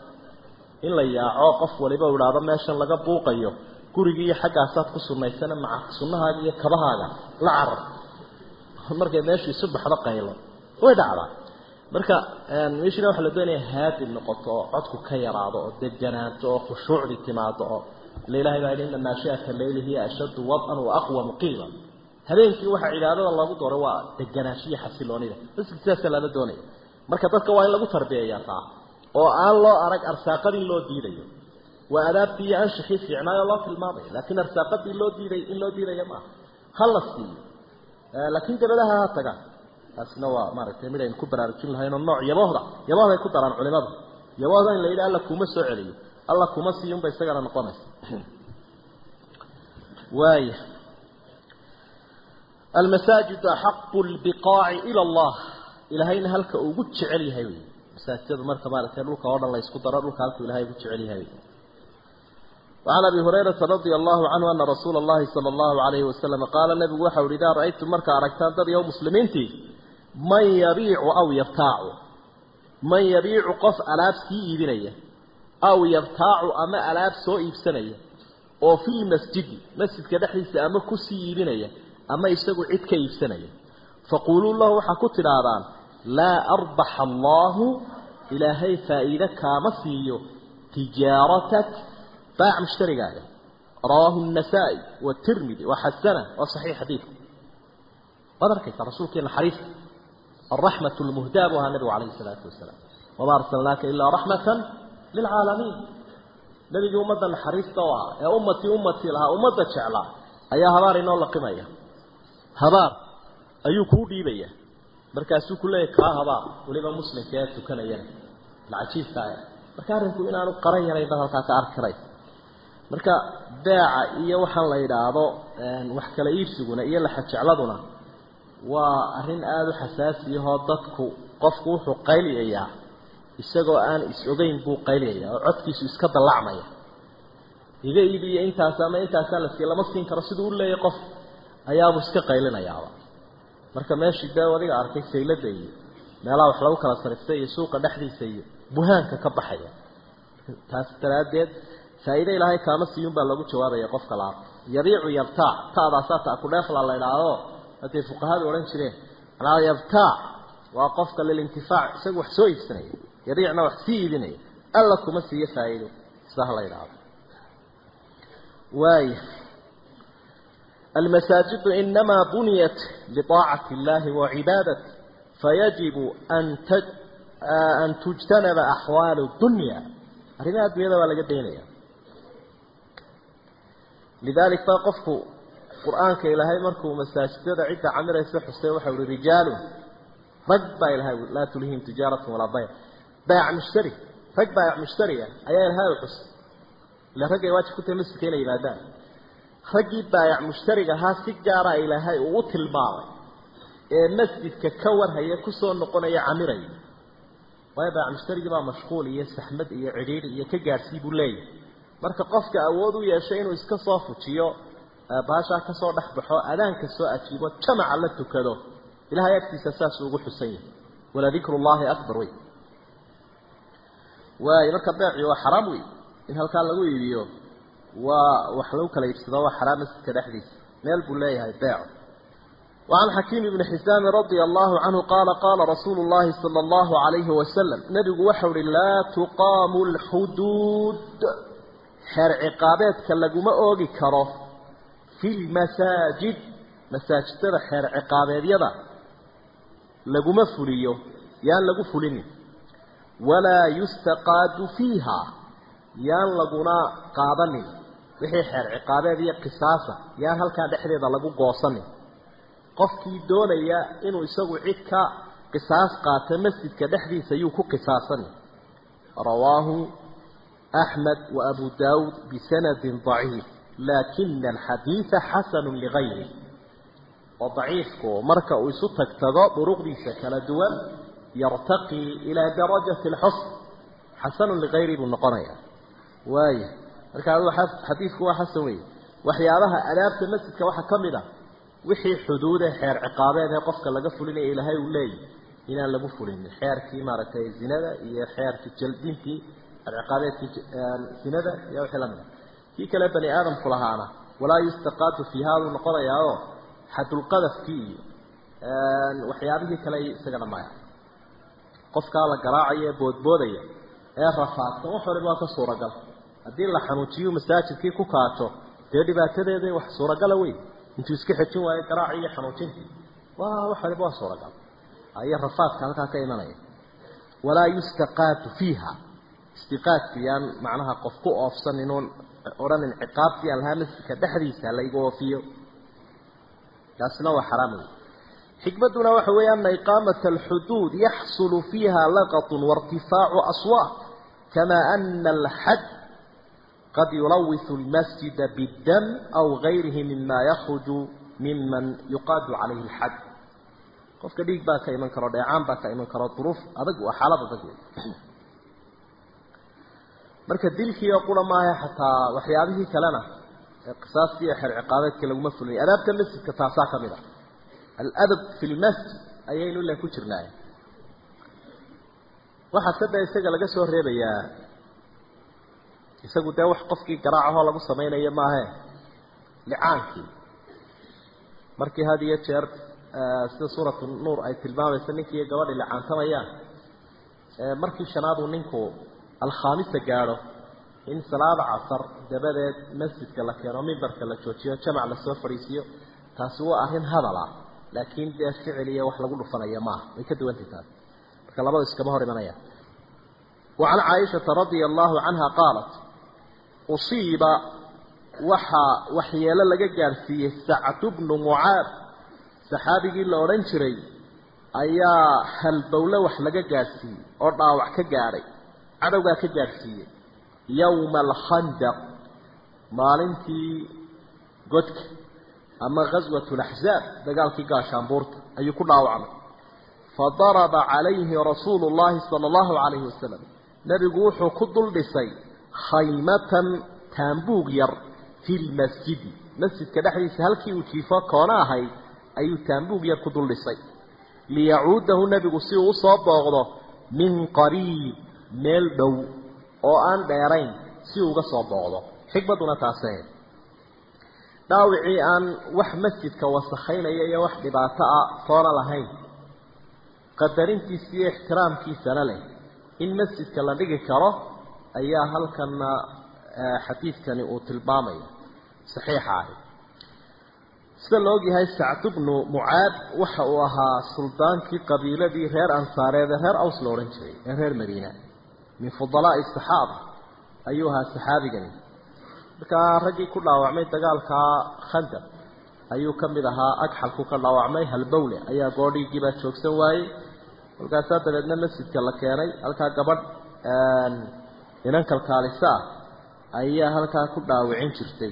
A: in la yaaco qof waliba u dhaado meeshan laga buuqayo gurigii xaqaasaad ku sunnaysan maca sunnahaaga iyo kabahaaga la carab markay meesha isu baxdo qaylo way dhacdaa marka meeshina waxa la doonayaa haadi noqoto codku ka yaraado oo deganaato oo khushuucdi timaado oo leelahay baa inna naashi'ata leelihi ashadu wad'an wa aqwa qila habeenkii waxa cibaadada lagu dooray waa deganaashiya xasiloonida bas sidaas la doonay marka dadka waa in lagu tarbiyeeyaa taa oo aan loo arag arsaaqadii loo diidayo waa adaabtii aan shakhsi fiicnaayo loo tilmaamay laakiin arsaaqadii loo diiday in loo diidayo ma halasi laakiin dabadaha ha taga asna waa maaragtay mid ay ku baraarujin lahayn oo nooc yabooda yabooda ay ku daraan culimada yabooda in la yiraahdo alla kuma soo celiyo alla kuma siiyun bay isagana noqonaysa waay المساجد أحق البقاع إلى الله إلهين هلك وجود شعلي هاي مساجد مركب على كلوك ورد الله يسقط ربك هلك إلهي وجود شعلي هاي وعن أبي هريرة رضي الله عنه أن رسول الله صلى الله عليه وسلم قال النبي وحى ولدا رأيت مركب ركتان در يوم مسلمين تي من يبيع أو يبتاع من يبيع قف ألاب سي بنية أو يبتاع أما ألاب سوء بسنية وفي المسجد مسجد كدحيس أما كسي بنية أما يستقوا عد كيف سنية فقولوا الله وحكوا تلابان لا أربح الله إلهي فائدة كامسيو تجارتك باع مشتري قاعدة رواه النسائي والترمذي وحسنه وصحيح حديث قدر كيف رسولك الحريف الرحمة المهداة وها النبي عليه الصلاة والسلام وما أرسلناك إلا رحمة للعالمين نبي أمة الحريف طوى يا أمتي أمتي لها أمة شعلا أيها هبار إنه الله قمية هبار أيو كودي بيه مركاسو كله كا هبار ولما مسلم كياتو كان يعني العجيب تاعي مركارنكو إن أنا قرية ريبها الكاس أركري مركا باع إيا وحن لا يدعو وح كلا يفسقون إيا اللي حتشعلدنا وأهرين آذو حساسي هادتكو قفكو حقيلي إياه isagoo aan is ogeyn buu qayleeyaa oo codkiisu iska dalacmaya iga iibiyo intaas ama intaas la si lama siin karo sidoo uu leeyahay qof ayaa uu iska qaylinayaa marka meeshii daawadiga arkay saylada iyo meelaha wax lagu kala sarifay iyo suuqa dhaxdiisa iyo buhaanka ka baxaya taas taraadeed faa'iido ilaahay kaama siiyun baa lagu jawaabaya qofka la yabiicu yabtaa taadaasata ku dheefla la ilaado hadii fuqahaadu oran jireen ala yabtaa waa qofka lil intifaac isagu wax soo iibsanaya يبيعنا وحسيدنا الله كما سي فايده سهل يلعب واي المساجد إنما بنيت لطاعة الله وعبادته فيجب أن تج... أن تجتنب أحوال الدنيا هذا الدنيا ولا قدينيا لذلك فقفوا القرآن كإلهي مركو مساجد عدة عمر يسبح السيوحة ورجال رجب إلهي لا تلهم تجارة ولا بيع باع مشتري رج باع مشتري أيان هذا الحس لا رج يواجه كنت مسك إلى إبادان رج باع مشتري ها سجارة إلى هاي وطل باع مسجد ككور هي كسون نقول يا عمري ويباع مشتري جماعة مشغول يا سحمد يا عرير يا كجارسي بولي مرك قفك أودو يا شين ويسكصاف وشيو باشا كسر نحبحه أذان كسر أكيبه كما علتو كذا إلى هاي اكتساسات وجو حسين ولا ذكر الله أكبر وي ويركب بيعي وحرام وي in halkaa lagu iibiyo waa wax lagu kala iibsado waa xaraam masjidka dhexdiisa meel buu leeyahay beec. وعن حكيم بن حزام رضي الله عنه قال قال رسول الله صلى الله عليه وسلم نبي وحور لا تقام الحدود حر عقابات كاللقوم أوغي كره في المساجد مساجد ترى حر عقابات يضع لقوم فليو يان لقو فلني ولا يستقاد فيها يان لقونا قادني وحي حر عقابات يا قصاصة يان هل كان دحريض لقو قوصني qofkii doonaya inuu isagu cid ka qisaas qaato masjidka dhexdiisa ayuu ku qisaasan rawaahu Ahmad wa Abu Dawud bi sanad dha'if lakin al-hadith hasan li ghayri wa dha'ifku marka uu isu tagtago duruqdiisa kala duwan yartaqi ila darajati al-husn hasan li ghayri bunqanaya way marka hadithku waa hasan way waxyaabaha adaabta masjidka waxa kamida wixii xuduuda xeer ciqaabeed ee qofka laga fulinay ilaahay uu leeyahay inaan lagu fulin xeerkii maaragtay zinada iyo xeerkii jaldintii ciqaabeedkii zinada iyo wixii lamid kii kale bani aadam kulahaana walaa yustaqatu fi hada noqonayaa hadul qadafki ee waxyaabihii kale isaga dhamaya qofka la garaacayo boodboodaya ee rafaadsan wax walba ka suuragal hadii la xanuujiyo masaajidkii ku kaato dee dhibaatadeeda wax suuragal weey intu iska xajin waayo qaraaci iyo xanuujinti waa waxa la soo ragal ay rafaadka halka ka imanaya wala yustaqatu fiha istiqaatiyan macnaha qofku oofsan inuu oran in ciqaabti alhamiska dhaxdiisa la igu oofiyo taasna waa xaraam xikmaduna waxa weeyaan iqaamata alhudud yahsul fiha laqat wa irtifa'u aswat kama anna alhad قد يلوث المسجد بالدم أو غيره مما يخرج ممن يقاد عليه الحد قف كديك باكا إيمان كرا ديعان باكا إيمان كرا طروف أدق وحالة أدق مركز ديلكي يقول ما هي حتى وحيابه كلنا قصاص فيها حر عقابات كلا ومثلني أداب كالمسجد كتاسا كاملة الأدب في المسجد أيين ولا كتر ناي واحد سبع يستقل لقى سوى الريبيا isagu daa wax qofkii garaacaha lagu sameeynaya ma aha li'aanki markii hadiye jeer sida suuratu nuur ay tilmaamayso ninkii gabadha li'aantamayaan markii shanaad uu ninku al-khamisa gaaro in salaada casar dabadeed masjidka la keeno minbarka la joojiyo jamac la soo fariisiyo taasi waa arrin hadala laakiin daa ficiliya wax lagu dhufanayo ma way ka duwan tahay marka labada iskama hor imanaya وعن عائشة رضي الله عنها قالت أصيب وحا وحيالا لغا جارسيه سعد بن معاذ صحابي لا اورن جيري ايا هل بوله wax laga gaarsiiyay oo dhaawac ka gaaray cadawga ka gaarsiiyay يوم الخندق maalintii godka ama غزوة الأحزاب dagaalkii gaashaanbuurta ayuu ku dhaawacmay فضرب عليه رسول الله صلى الله عليه وسلم نبيgu wuxuu ku dul dhisay khaymatan taambuug yar fil masjid masjidka dhaxdiisa halkii uu jiifo koona ahay ayuu taambuug yar ku dul dhisay liyaudahu nabigu si uu soo booqdo min qariib meel dhow oo aan dheerayn si uu uga soo booqdo xikmaduna taasay dhaawicii aan wax masjidka wasakhaynaya iyo wax dhibaato ah toona lahayn qadarintiisa iyo ixtiraamkiisa leh in masjidka la dhigi karo ayaa halkan xadiiskani uu tilmaamay saxiix ah sida loo yahay Sa'd ibn Mu'aad waxa uu ahaa sultaankii qabiiladii reer Ansaareed reer Aws loo oran jiray reer Madiina min fudalaa saxaaba ayuha saxaabigan marka ragii ku dhaawacmay dagaalka Khandaq ayuu kamid ahaa agxalku ka dhaawacmay halbowle ayaa goodhigii ba joogsan waayay halkaas dabeedna masjidka la keenay halka gabadh aan inan kalkaalisa ayaa halka ku dhaawacin jirtay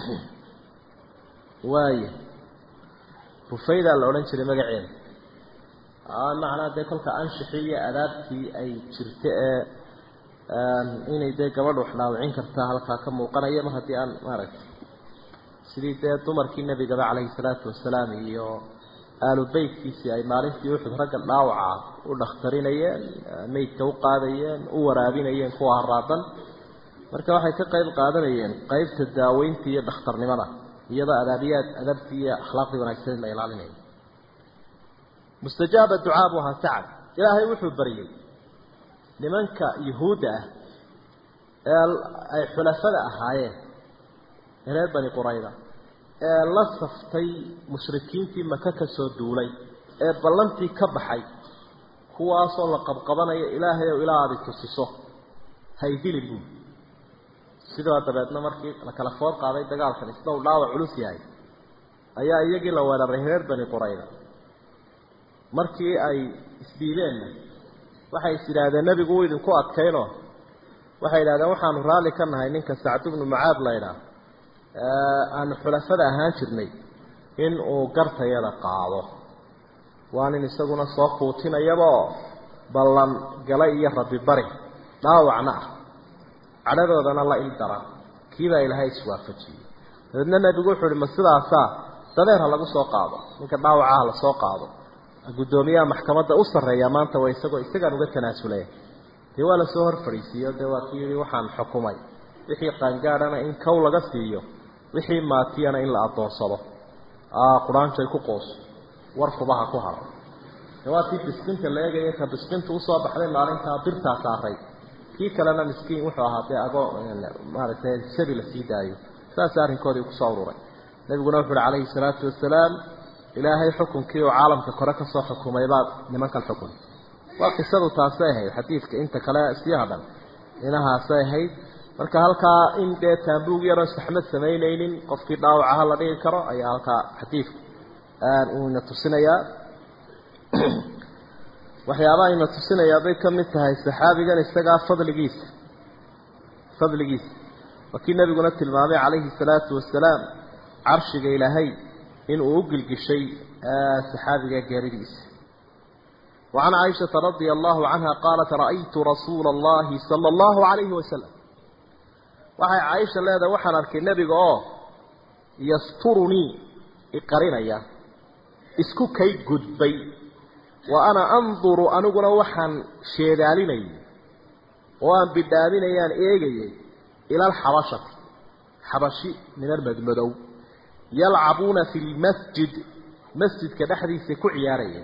A: waaye rufayda la oran jiray magaceeda aan macnaheedu de kolka anshixiye adaabtii ay jirtay ee inay de gabadh wax dhaawacin kartaa halka ka muuqanaya ma hadii aan maarag sidii de dumarkii nabiga calayhi salaatu wasalaam iyo aalu baytkiisi ay maalintii wuxuu rag dhaawaca u dhakhtarinayeen meydka u qaadayeen u waraabinayeen kuwa haraadan marka waxay ka qayb qaadanayeen qaybta daaweynta iyo dhakhtarnimada iyada adaabiyad adabti iyo akhlaaqdi wanaagsan la ilaalinayo mustajaaba ducaabuha sa'ad ilaahay wuxuu bariyay nimanka yahuuda ee ay xulafada ahaayeen reer bani qurayda ee la saftay mushrikiintii maka ka soo duulay ee ballantii ka baxay kuwaasoo la qabqabanayo ilaahay oo ilaadi tusiso haydili buu sidoo dabeedna markii la kala foor qaaday dagaalkan isla uu dhaawac culus yahay ayaa iyagii la weeraray reer bani qurayda markii ay isdiideen waxay isiraahdeen nabigu uu idinku adkayno waxay yiraahdeen waxaanu raali ka nahay ninka Sa'd ibn Mu'aad layra ee aan xulafada ahaan jirnay in uu gartayada qaado waan in isaguna soo quutinayaba ballan galay iyo rabbi bari dhaawacna cadadoodana la indara kiiba ilaahay iswaafajiyay dadna nabigu wuxuu ma sidaasa sadeer lagu soo qaado ninka dhaawaca la soo qaado gudoomiyaha maxkamadda u sareeya maanta way isagoo isaga uga tanaasulay tii wala soo hor fariisiyo dawaaqii waxaan xukumay wixii qaangaarana in kow laga siiyo wixii maatiyana in la adoonsado aa quraanjay ku qoos war kubaha ku haro dawaaqii biskinta leegay ka biskinta u soo baxday maalinta birta saaray kii kalena miskiin wuxuu ahaatay ago maartay sabi la siidaayo saas arrinkoodii ku soo ururay nabiguna wuxuu calayhi salaatu wasalaam ilaahay xukunkii oo caalamka kore ka soo xukumay baad nimanka xukun waa qisadu taasay ahayd xadiidka inta kale siyahadan inahaasay ahayd marka halka in dee taambuug yar oo saxmad sameeynaynin qofkii dhaawacaha la dhigi karo ayaa halka xadiidka aan uu na tusinaya waxyaabaha ina tusinaya bay ka mid tahay saxaabigan isaga fadligiisa fadligiisa wakii nabiguna tilmaamay calayhi salaatu wasalaam arshiga ilaahay in uu gilgishay saxaabiga geeridiisa وعن عائشة رضي الله عنها قالت رأيت رسول الله صلى الله عليه وسلم وحي عائشة لهذا وحن أركي النبي قال يسترني إقرينيا اسكو كي قدبي وأنا أنظر أنقل وحن شيداليني وأن بدامينيا إيجي إلى الحبشة حبشي من المدمدو يلعبون في المسجد مسجد كدحديث كعيارين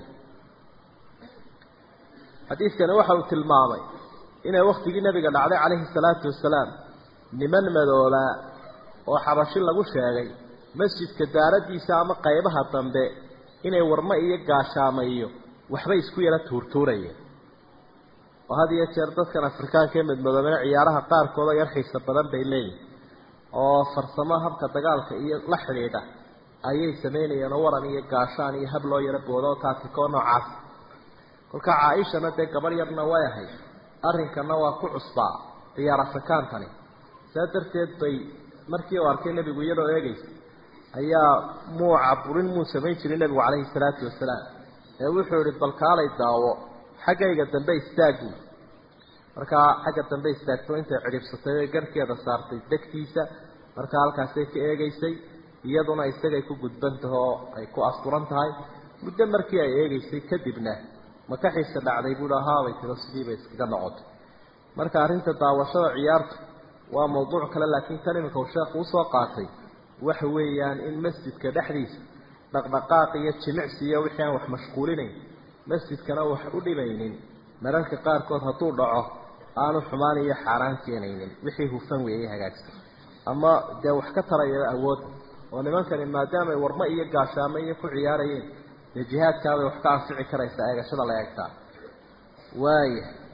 A: حديث كان وحو تلمامي إنه وقت النبي قال عليه الصلاة والسلام لمن مدولا وحبشي لغو شاقي مسجد كداردي سامة قيبها الضمباء إنه ورمائي قاشامي وحبي سكوية تورتوري وهذه يتشردت كان أفريكان كيمد مدولا عيارها قار كوضا يرحي سبضان بيلين oo farsamo habka dagaalka iyo la xiriida ayay sameeyeen waran iyo gaashaan iyo hab loo yara boodo taasi ko noocaas kolka Aisha na day gabar yarna way ahay arrinkana waa ku cusbaa diyaarasakaantani sadarteed bay markii uu arkay nabigu iyadoo eegay ayaa muucaburin muu sameeyay jiray nabigu calayhi salaatu wasalaam ee wuxuu yiri balkaalay daawo xagayga dambe istaagu marka xagga dambe istaagto inta ciribsatay garkeeda saartay degtiisa marka halkaas ay ka eegaysay iyaduna isagay ku gudbantaho ay ku asturan tahay muddo markii ay eegaysay kadibna maka xiisa dhacday buu ahaa way tiro sidii bay iskaga noqotay marka arinta daawashada ciyaarta waa mowduuc kale laakiin tan imika uu sheekhu soo qaatay waxa weeyaan in masjidka dhaxdiisa dhaqdhaqaaq iyo jimicsi iyo wixii aan wax mashquulinayn masjidkana wax u dhibaynin mararka qaar kood haduu dhaco aanu xumaan iyo xaraan keenaynin wixii hufan weeyay hagaagsan ama de wax ka taraya awood oo nimankan maadaama ay warma iyo gaashaamo iyo ku ciyaarayeen jihaadkaada wax ka anfici karaysa eegashada la eegtaa waay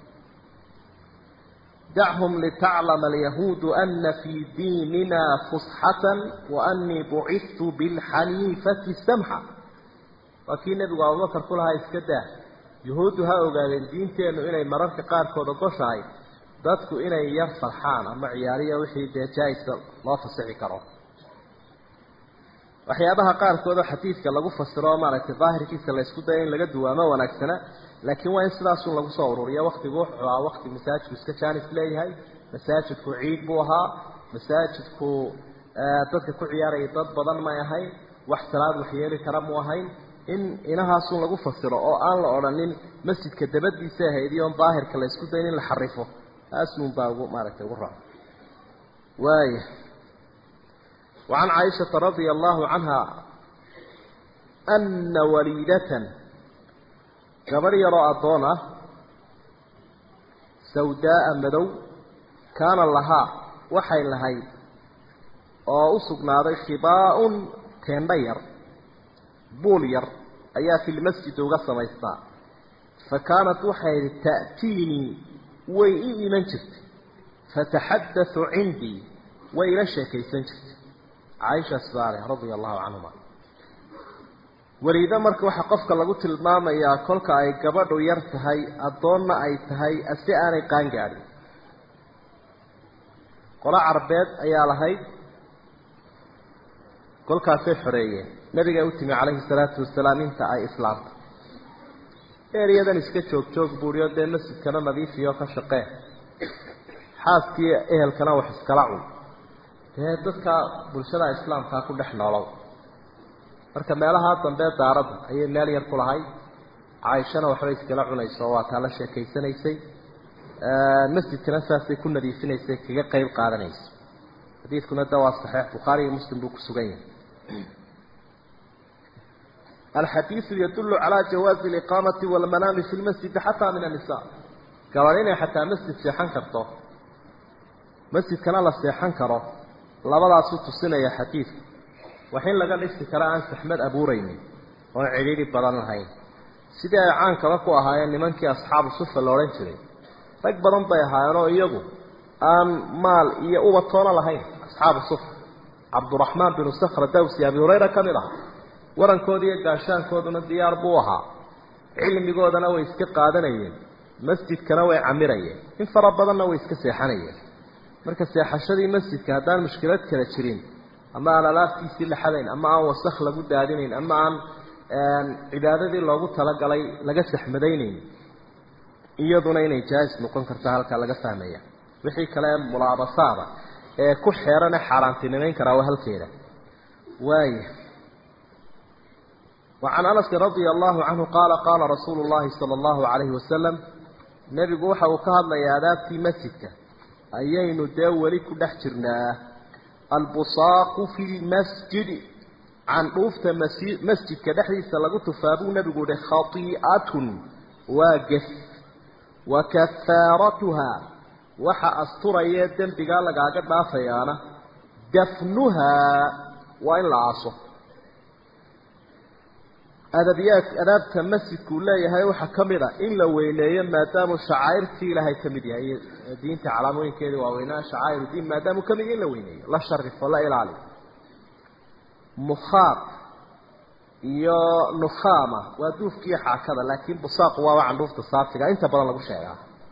A: دعهم لتعلم اليهود أن في ديننا فصحة وأني بعثت بالحنيفة السمحة وكي نبي أبو بكر كلها يسكده يهودها وقال دين تانو إلي مرارك قاركو دقوشاي دادكو إلي يرفرحان أما عيارية وحي جايس الله فسعي كرو waxyaabaha qaar kooda xadiiska lagu fasiro maaragtay daahirkiisa la isku dayo in laga duwaamo wanaagsana laakiin waa in sidaas uu lagu soo ururiyo waqtigu waa waqti masaajidku iska jaanis leeyahay masaajidku ciid buu ahaa masaajidku dadka ku ciyaaray dad badan ma ahayn wax salaad wax yeeli kara mu ahayn in inahaas uu lagu fasiro oo aan la oranin masjidka dabadiisa ahayd iyo daahirka la isku dayo in la xarifo taas uu baa ugu maaragtay ugu raac وايه وعن عائشة رضي الله عنها أن وليدة قبل يرى أطونة سوداء مدو كان لها وحي لهي وأصبنا خباء تنبير بولير أيها في المسجد وقصة ميستا فكانت وحي تأتيني وإيني منشفت فتحدث عندي وإلى الشيكي سنشفت عائشة الصالح رضي الله عنهما وليدا marka waxa qofka lagu tilmaamayaa kolka ay gabadhu yar tahay adoonna ay tahay asi aanay qaan gaarin qora carbeed ayaa lahayd kolkaas ay xoreeyeen nabiga u timi calayhi salaatu wasalaam inta ay islaamta eeriyadan iska joog joog buuriyo de masjidkana nadiif iyo ka shaqee xaaskii ehelkana wax iskala cun ee dadka bulshada islaamka ku dhex noolow marka meelaha dambe daarada ayay meel yar ku lahay Aisha waxay iskala cunayso waa taala sheekaysanaysay ee masjidkana saasay ku nadiifinaysay kaga qayb qaadanayso hadiiskuna dawaa sahih bukhari iyo muslim buu ku sugan yahay الحديث يدل على جواز الإقامة والمنام في المسجد حتى من النساء قالين حتى مسجد سيحان كرتو مسجد كان الله سيحان كرو لبدا صوت السنة يا حديث وحين لقى الاستكراء عن سحمد أبو ريني وعليلي بدن الهين سيدي عان كركو أهايان لمنك أصحاب الصفة اللورنشري فاك بدن طي أهايانو إيقو أن مال إيقو بطونا لهين أصحاب الصفة عبد الرحمن بن الصخر الدوسي أبي هريرة كاملة warankoodii gaashaankooduna diyaar buu ahaa cilmigoodana way iska qaadanayeen masjidkana way camirayeen in fara badanna way iska seexanayeen marka seexashadii masjidka haddaan mushkilad kala jirin ama aan alaabtiisii la xadayn ama aan wasakh lagu daadinayn ama aan cibaadadii loogu talagalay laga saxmadaynayn iyaduna inay jaais noqon karto halka laga fahmaya wixii kale mulaabasaada ee ku xeeran xaraantinimeyn kara waa halkeeda waay وعن أنس رضي الله عنه قال قال رسول الله صلى الله عليه وسلم نبي قوحة وكهد ليادات في مسجدك أيين دولي كدحجرنا البصاق في المسجد عن أوفت مسجد كدحري سلقت فابو نبي قوله خطيئة واقف وكفارتها وحا أسطر يدا بقال لك عقد ما فيانا دفنها وإن العاصر أدبيات أدابت المسجد كلها هي وحكمرة إلا وينيا ما دام شعائر في لها كمدية هي دين تعلمون كذا ووينا شعائر الدين ما دام كمدية إلا وينيا لا شرف ولا إلا عليه مخاط يا نخامة ودوف كيح هكذا لكن بصاق واوا عن دوف تصافق أنت بدل لقول شيء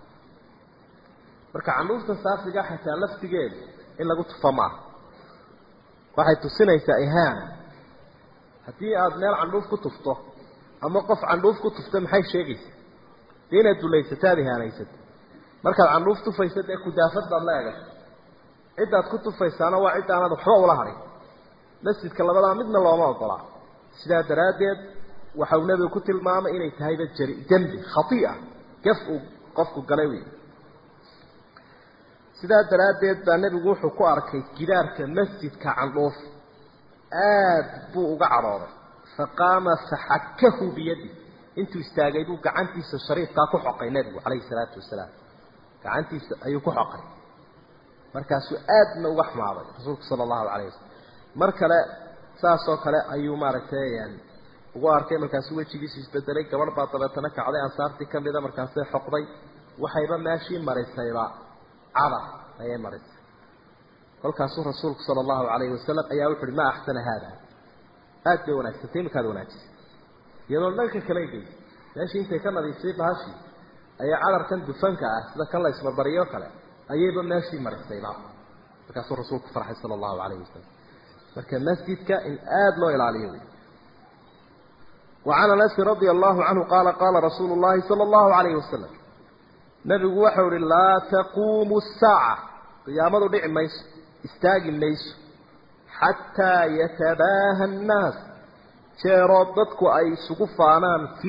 A: بركع عن دوف تصافق حتى لفت جيد إلا قلت فما واحد تسنى يسائهان haddii aad meel candhuuf ku tufto ama qof candhuuf ku tufto maxay sheegaysaa inaad dulaysataa dihaanaysat markaad candhuuf tufaysid ee ku daafadaad la eegay cidaad ku tufaysaana waa cid aanad waxba ula harin masjidka labadaa midna looma ogola sidaa daraadeed waxa uu nabigu ku tilmaamay inay tahay jari dambi khati'a gaf uu qofku galay weey sidaa daraadeed baa nabigu wuxuu ku arkay gidaarka masjidka candhuuf aad buu uga carooday faqama fahakahu biyadi intuu istaagay buu gacantiisa shariifka ku xoqay nabigu calayhi salaatu wasalaam gacantiisa ayuu ku xoqay markaasuu aadna uga xumaaday rasuulku sallallahu alayhi wasallam mar kale saas oo kale ayuu maaragtay ugu arkay markaasuu wajigiisa isbedelay gabadh baa dabeetana kacday ansaartii kamida markaasay xoqday waxayba meeshii maraysayba cada ayay maraysay kolkaasuu rasuulku sallallahu alayhi wasallam ayaa wuxuu ma ahsana hada aad bay wanaagsan kaad wanaagsan iyadoo dhanka kale ay meeshii intay ka nadiifay baashi ayaa cadarkan dufanka ah sida kan la isbarbariyo kale ayayba meeshii maraysayba markaasuu rasuulku farxay sallallahu alayhi wasallam marka masjidka in aad loo ilaaliyo وعن أنس رضي الله عنه قال قال رسول الله صلى الله عليه وسلم نبي وحور لا تقوم الساعة قيامة دع ميس استاجل ليس حتى يتباهى الناس شيرادتك أي سقفانان في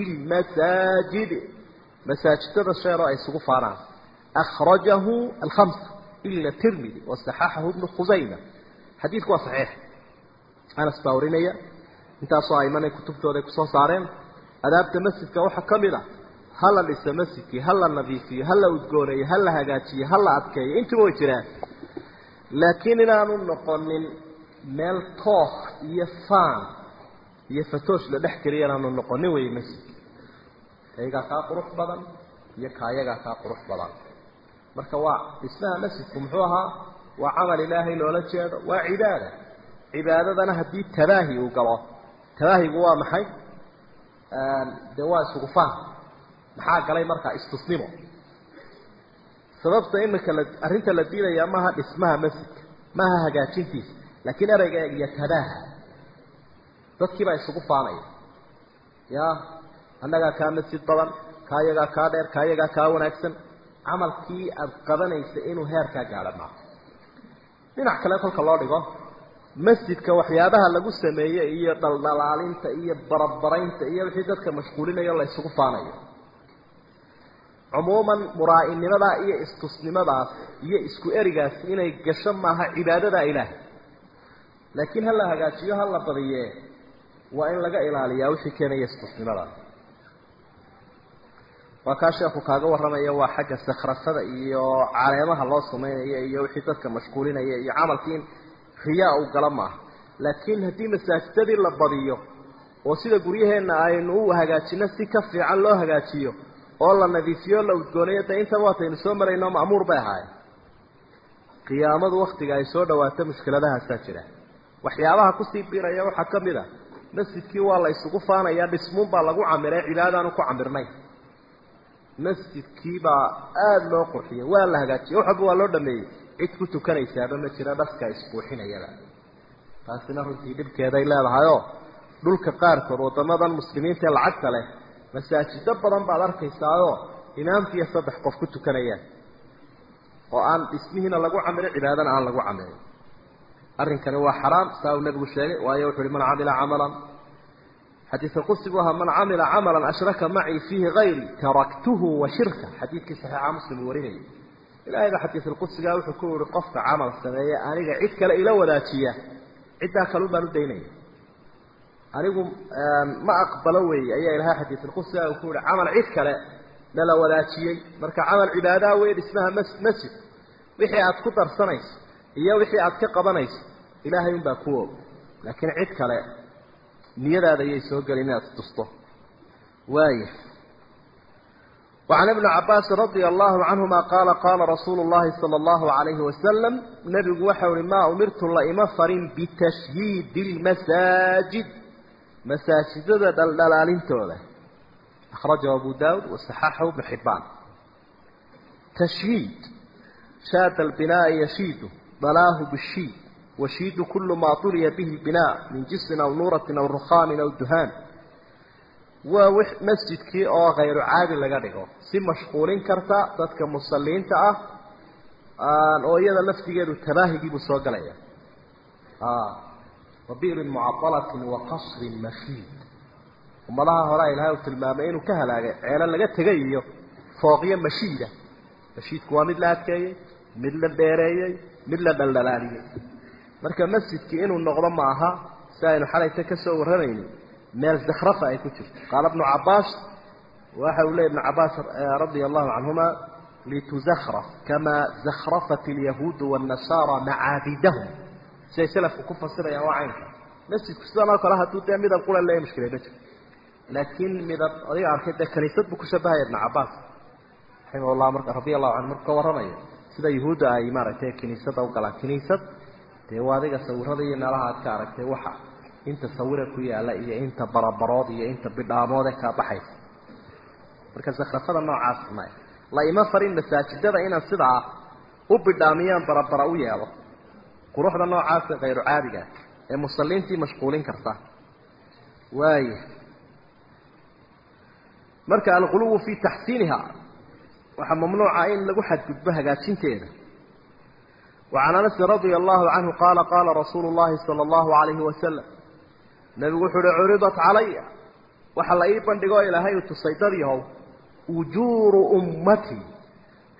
A: المساجد مساجد الشيرا أي سقفانان أخرجه الخمس إلا الترمذي وصححه ابن خزيمة حديث هو صحيح أنا سباورينيا أنت صايمة كتبته ذيك صارين أدابت مسجد كوحة كاملة هلا لسه مسجدي هلا نظيفي هلا ودقوري هلا هجاتي هلا أبكي أنت موجران لكننا نقول من ميل طوخ يفان يفتوش لدحكري أنا نقول نوي مسجد كايغا كا قروح بدن iyo kaayaga ka qurux badan marka waa isna masjidku muxuu ahaa waa amal ilaahay loola jeedo waa cibaada cibaadadana hadii tabaahi uu galo tabaahigu waa maxay aan dawaa isugu faan maxaa galay marka istusnimo sababta in kala arinta la diilayaa ma aha dhismaha masjidka ma aha hagaajintiisa laakiin erayga iyo tabaaha dadkii baa isugu faanay ya annaga ka masjid badan kaayaga ka dheer kaayaga ka wanaagsan amalkii aad qabanaysa inuu heerka gaarama dhinac kale kolka loo dhigo masjidka waxyaabaha lagu sameeyay iyo dhaldhalaalinta iyo barabaraynta iyo wixii dadka mashquulinayo la isugu faanayo umuuman muraa'inimada iyo istusnimadaas iyo isku erigaas inay gasho maaha cibaadada ilaahay laakiin hal la hagaajiyo hal la badiye waa in laga ilaaliyaa wixii keenaya istusnimadaas وكا شيخو كاغا ورمايا waa xagga sakhrasada iyo caleemaha loo sameeyo iyo wixii dadka mashquulinaya iyo amalkiin riyaa u galama laakiin hadii masaajidadii la badiyo oo sida guryaheena aynu u hagaajino si ka fiican loo hagaajiyo oo la nadiifiyo la udgoonayo inta waataynu soo marayno maamur bay ahaay qiyaamadu waqtiga ay soo dhawaato mushkiladaha saajira waxyaabaha ku sii biiraya waxa kamida masjidkii waa la isugu faanaya dhismuun baa lagu camiray cibaadaan ku camirnay masjidkii baa aad loo qurxiyay waa la hagaajiyay waxa waa loo dhameeyay cid ku tukanaysaaba ma jira dadka isbuuxinayada taasina runtii dibkeeda ay leedahay oo dhulka qaarkood wadamadan muslimiinta lacagta leh masaajidda badan baad arkaysaa oo imaamkiiyo saddex qof ku tukanayaan oo aan ismihiina lagu camiray cibaadana aan lagu camiray arrinkani waa xaraam saa uu nabigu sheegay waayo wuxuu man amila amalan حديث القدس وها من عمل عملا أشرك معي فيه غيري تركته وشركه حديث صحيح مسلم وريني إلى هذا حديث القدس قال وحكور قفت عمل السماية أنا عدك إلى ولاتية عدها خلوا بانو ديني أنا ما أقبلوي أي إلى حديث القدس قال وحكور عمل عدك لا ولاتية مركع عمل عبادة وين اسمها مسجد وحي أتكتر سنيس إياه وحي أتكقبنيس إلهي ينبكوه لكن عدك لا نيادة يسوق لنا تسطه وايه وعن ابن عباس رضي الله عنهما قال قال رسول الله صلى الله عليه وسلم نبي وحول ما أمرت الله مفر بتشييد المساجد مساجد دلالين توله أخرجه أبو داود وصححه ابن حبان تشييد شاد البناء يشيد ضلاه بالشيد وشيد كل ما طري به البناء من جس أو نورة أو رخام أو دهان ومسجد كي أو غير عادي لغادقه سي مشغولين كرتا تدك مصلين تأه أو يدا لفتي غير التباهي دي بسوق ليا آه وبئر معطلة وقصر مشيد وما لها هراء الهاي وتلمامين وكهلا عيلا لغا تغيي فوقيا مشيدة مشيد كوا مثل هاتكي مثل البيري مثل الدلالي marka masjidka inuu noqdo ma aha saaynu xalayta ka soo waranayni meel zakhrafa ay ku jirto qaal ibn abbas waxa uu leeyahay ibn abbas radiyallahu anhuma lituzakhraf kama zakhrafat alyahud wan nasara ma'abidahum say salaf ku fasiraya waanka masjidku sidoo kale haduu taa midab qura leeyahay mushkilada laakiin midab adiga arkayda kaniisad bu ku shabahay ibn abbas rahimahu marka radiyallahu anhu marka waramayo sida yahuuda ay maartay kaniisada u galaan kaniisad deewaadiga sawirada iyo meelaha aad ka aragtay waxa inta sawira ku yaala iyo inta barabarood iyo inta bidhaamood ka baxay marka zakhrafada noocaas ma la ima farin masaajidada inaan sidaa u bidhaamiyaan barabara u yeelo quruxda noocaas غير caadiga ee musalliintii mashquulin karta waay marka al-ghuluw fi tahsinha waxa mamnuuca in lagu xadgudbo hagaajinteeda وعن أنس رضي الله عنه قال قال رسول الله صلى الله عليه وسلم نبي وحر عرضت علي وحل أيضا دقوا إلى هاي التصيدريه أجور أمتي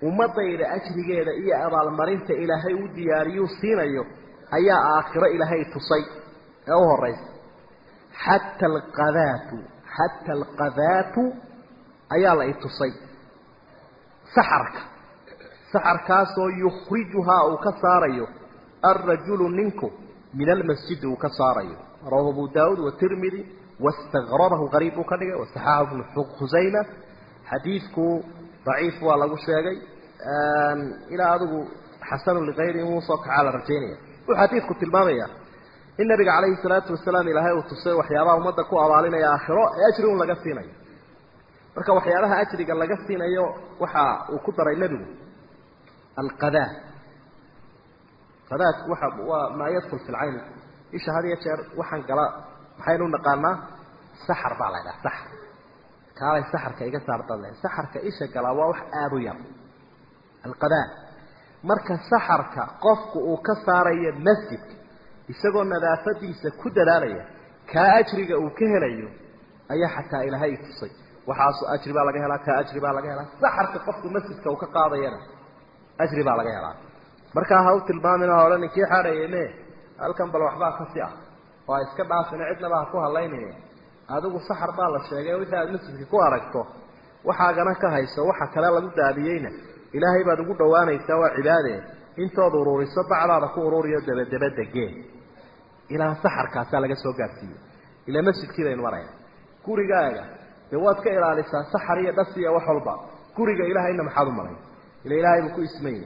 A: ummadayda ajrigeeda iyo abaalmarinta ilaahay u diyaariyuu siinayo ayaa aakhiro ilaahay tusay ee u horeysa xataa alqadaatu xataa alqadaatu ayaa la itusay saxarka saxarkaasoo yukhrijuhaa uu ka saarayo alrajulu ninku min almasjidi uu ka saarayo rawahu abu daawuud watirmidi wastagrabahu qariib uu ka dhigay wasaxaxahu ibnu khusayma xadiidku daciif waa lagu sheegay ilaa adigu xasanu ligayrihi wuu soo kacaa la rajaynaya wuxuu xadiidku tilmaamaya in nabiga calayhi salaatu wasalaam ilaahay uu tusay waxyaabaha ummadda ku abaalinaya aakhiro ee ajri un laga siinayo marka waxyaabaha ajriga laga siinayo waxa uu ku daray nebigu alqadaa qadaadku waxa waa maa yadkul fi lcayn isha had iyo jeer waxaan gala maxaynu naqaanaa saxar baa la ydhaha saxar kaalay saxarka iga saardale saxarka isha galaa waa wax aada u yar alqadaa marka saxarka qofku uu ka saarayo masjidka isagoo nadaafadiisa ku dadaalaya kaa ajriga uu ka helayo ayaa xataa ilaahay tusay waxaasu ajri baa laga helaa kaa ajri baa laga helaa saxarka qofku masjidka uu ka qaadayana ajri baa laga helaa markaa ha u tilmaamina hore ninkii xaadhayene halkan bal waxbaa kasi ah oo ay iska dhaafina cidnaba ha ku hadlaynaya adigu saxar baa la sheegay wixii aada masjidka ku aragto waxaagana ka hayso waxa kale lagu daadiyeyna ilaahay baad ugu dhawaanaysaa waa cibaade intood ururiso bacdaada ku ururiyo dabadabadegeen ilaa saxarkaasaa laga soo gaarsiiyey ilaa masjidkii baynu marayna gurigaaga dee waad ka ilaalisaa saxar iyo dhas iyo wax walba guriga ilaahayna maxaad u malay ila ilaahay buu ku ismayey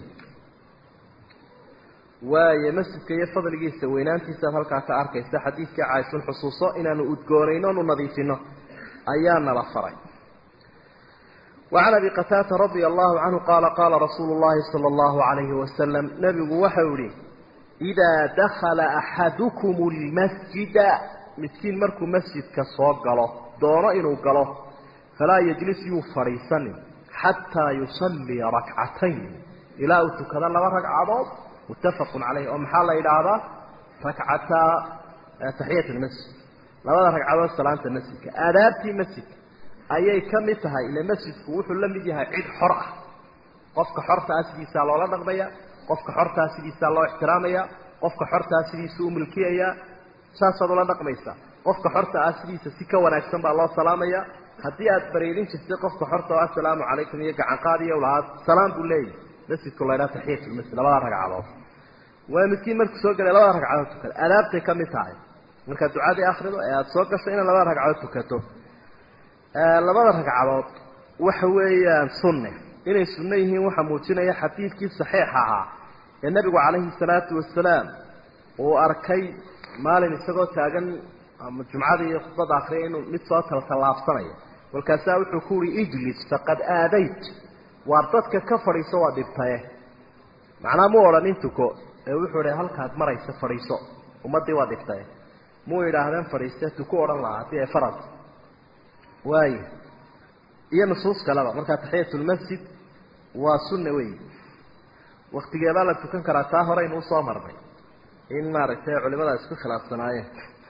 A: waaye masjidka iyo fadligiisa weynaantiisaad halkaa ka arkaysa xadiidkii caaishun xusuuso inaanu udgoonayno onu nadiifino ayaa nala faray وعن أبي قتادة رضي الله عنه قال قال رسول الله صلى الله عليه وسلم نبي وحوري إذا دخل أحدكم المسجد مسكين مركو مسجد كصواب قاله دورين قاله فلا يجلس يفريسا حتى يصلي ركعتين إلى أتكذا لما ركعات متفق عليه أم حال إلى هذا ركعتا تحية المسجد لما ركعات صلاة المسجد آدابتي مسجد ayay ka mid tahay ila masjidku wuxuu la mid yahay cid xor ah qofka xorta asdiisa loo la dhaqmaya qofka xorta asdiisa loo ixtiraamaya qofka xorta asdiisa uu milkiyaya saasad la dhaqmaysa qofka xorta asdiisa si ka wanaagsan baa loo salaamaya hadii aad bareedin jirtay qofka xorta assalaamu calaykum iyo gacan qaadiyo walaad salaam buu leeyahay masjidku leeyahay tahiyatul masjid labada ragcadood waa midkiin markuu soo galay labada ragcadood tukada alaabtay ka mid tahay marka ducada akhrido ee aad soo gashay in labada ragcadood tukato labada ragcadood waxa weeyaan sunne inay sunne yihiin waxa muujinaya xadiidkii saxiixa ahaa ee nabigu calayhi salaatu wasalaam uu arkay maalin isagoo taagan ama jumcada iyo khudbada akhriya inuu mid soo taltallaabsanayo walkaasaa wuxuu ku yidhi ijlis faqad aadayt waar dadka ka fadhiiso waa dhibtaye macnaa mu odhan intuko ee wuxuu idhi halkaad maraysa fadhiiso ummaddii waa dhibtaye muu yidhaahdeen fadhiiste tuku odhan lahaa haddii ay farad waayo iyo nusuus kaleba markaa taxiyatulmasjid waa sunna wey waktigeebaa la tukan karaa taa horeynu usoo marnay in maaragtay culimada isku khilaafsanaayeen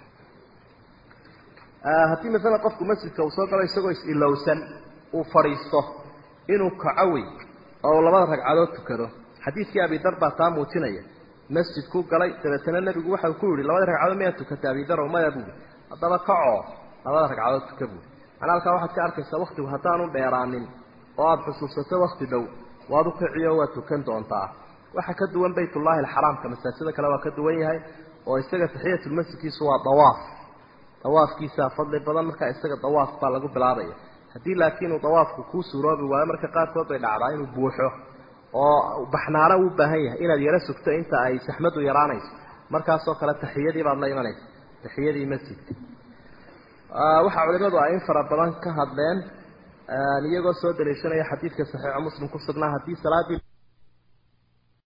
A: haddii masalan qofku masjidka uu soo galo isagoo is-ilowsan uu fadhiisto inuu kaco wey oo labada ragcadood tukado xadiidkii abidar baa taa muujinaya masjidkuu galay dabeetana nebigu waxau ku yihi labada ragcadood miyaad tukata abidar o maya buui haddaba kacoo labada ragcadood tuka buui manaa halkaa waxaad ka arkaysaa waktigu haddaanu dheeraanin oo aada xusuusato wakti dhow waad u kiciyo waad tukan doontaa waxa ka duwan baytullaahi alxaraamka masaajida kale waa ka duwan yahay oo isaga taxiyatulmasjidkiisu waa dawaaf dawaafkiisaa fadli badan markaa isaga dawaaf baa lagu bilaabaya haddii laakiin uu dawaafku kuu suuroobi waayo marka qaarkood bay dhacdaa inuu buuxo oo baxnaano u baahan yahay inaad yaro sugto inta ay saxmadu yaraanayso markaasoo kale taxiyadii baad la imanaysa taxiyadii masjidka waxa culimadu ay in fara badan ka hadleen iyagoo soo daliishanaya xadiidka saxiixa muslim ku sugnaa haddii salaadii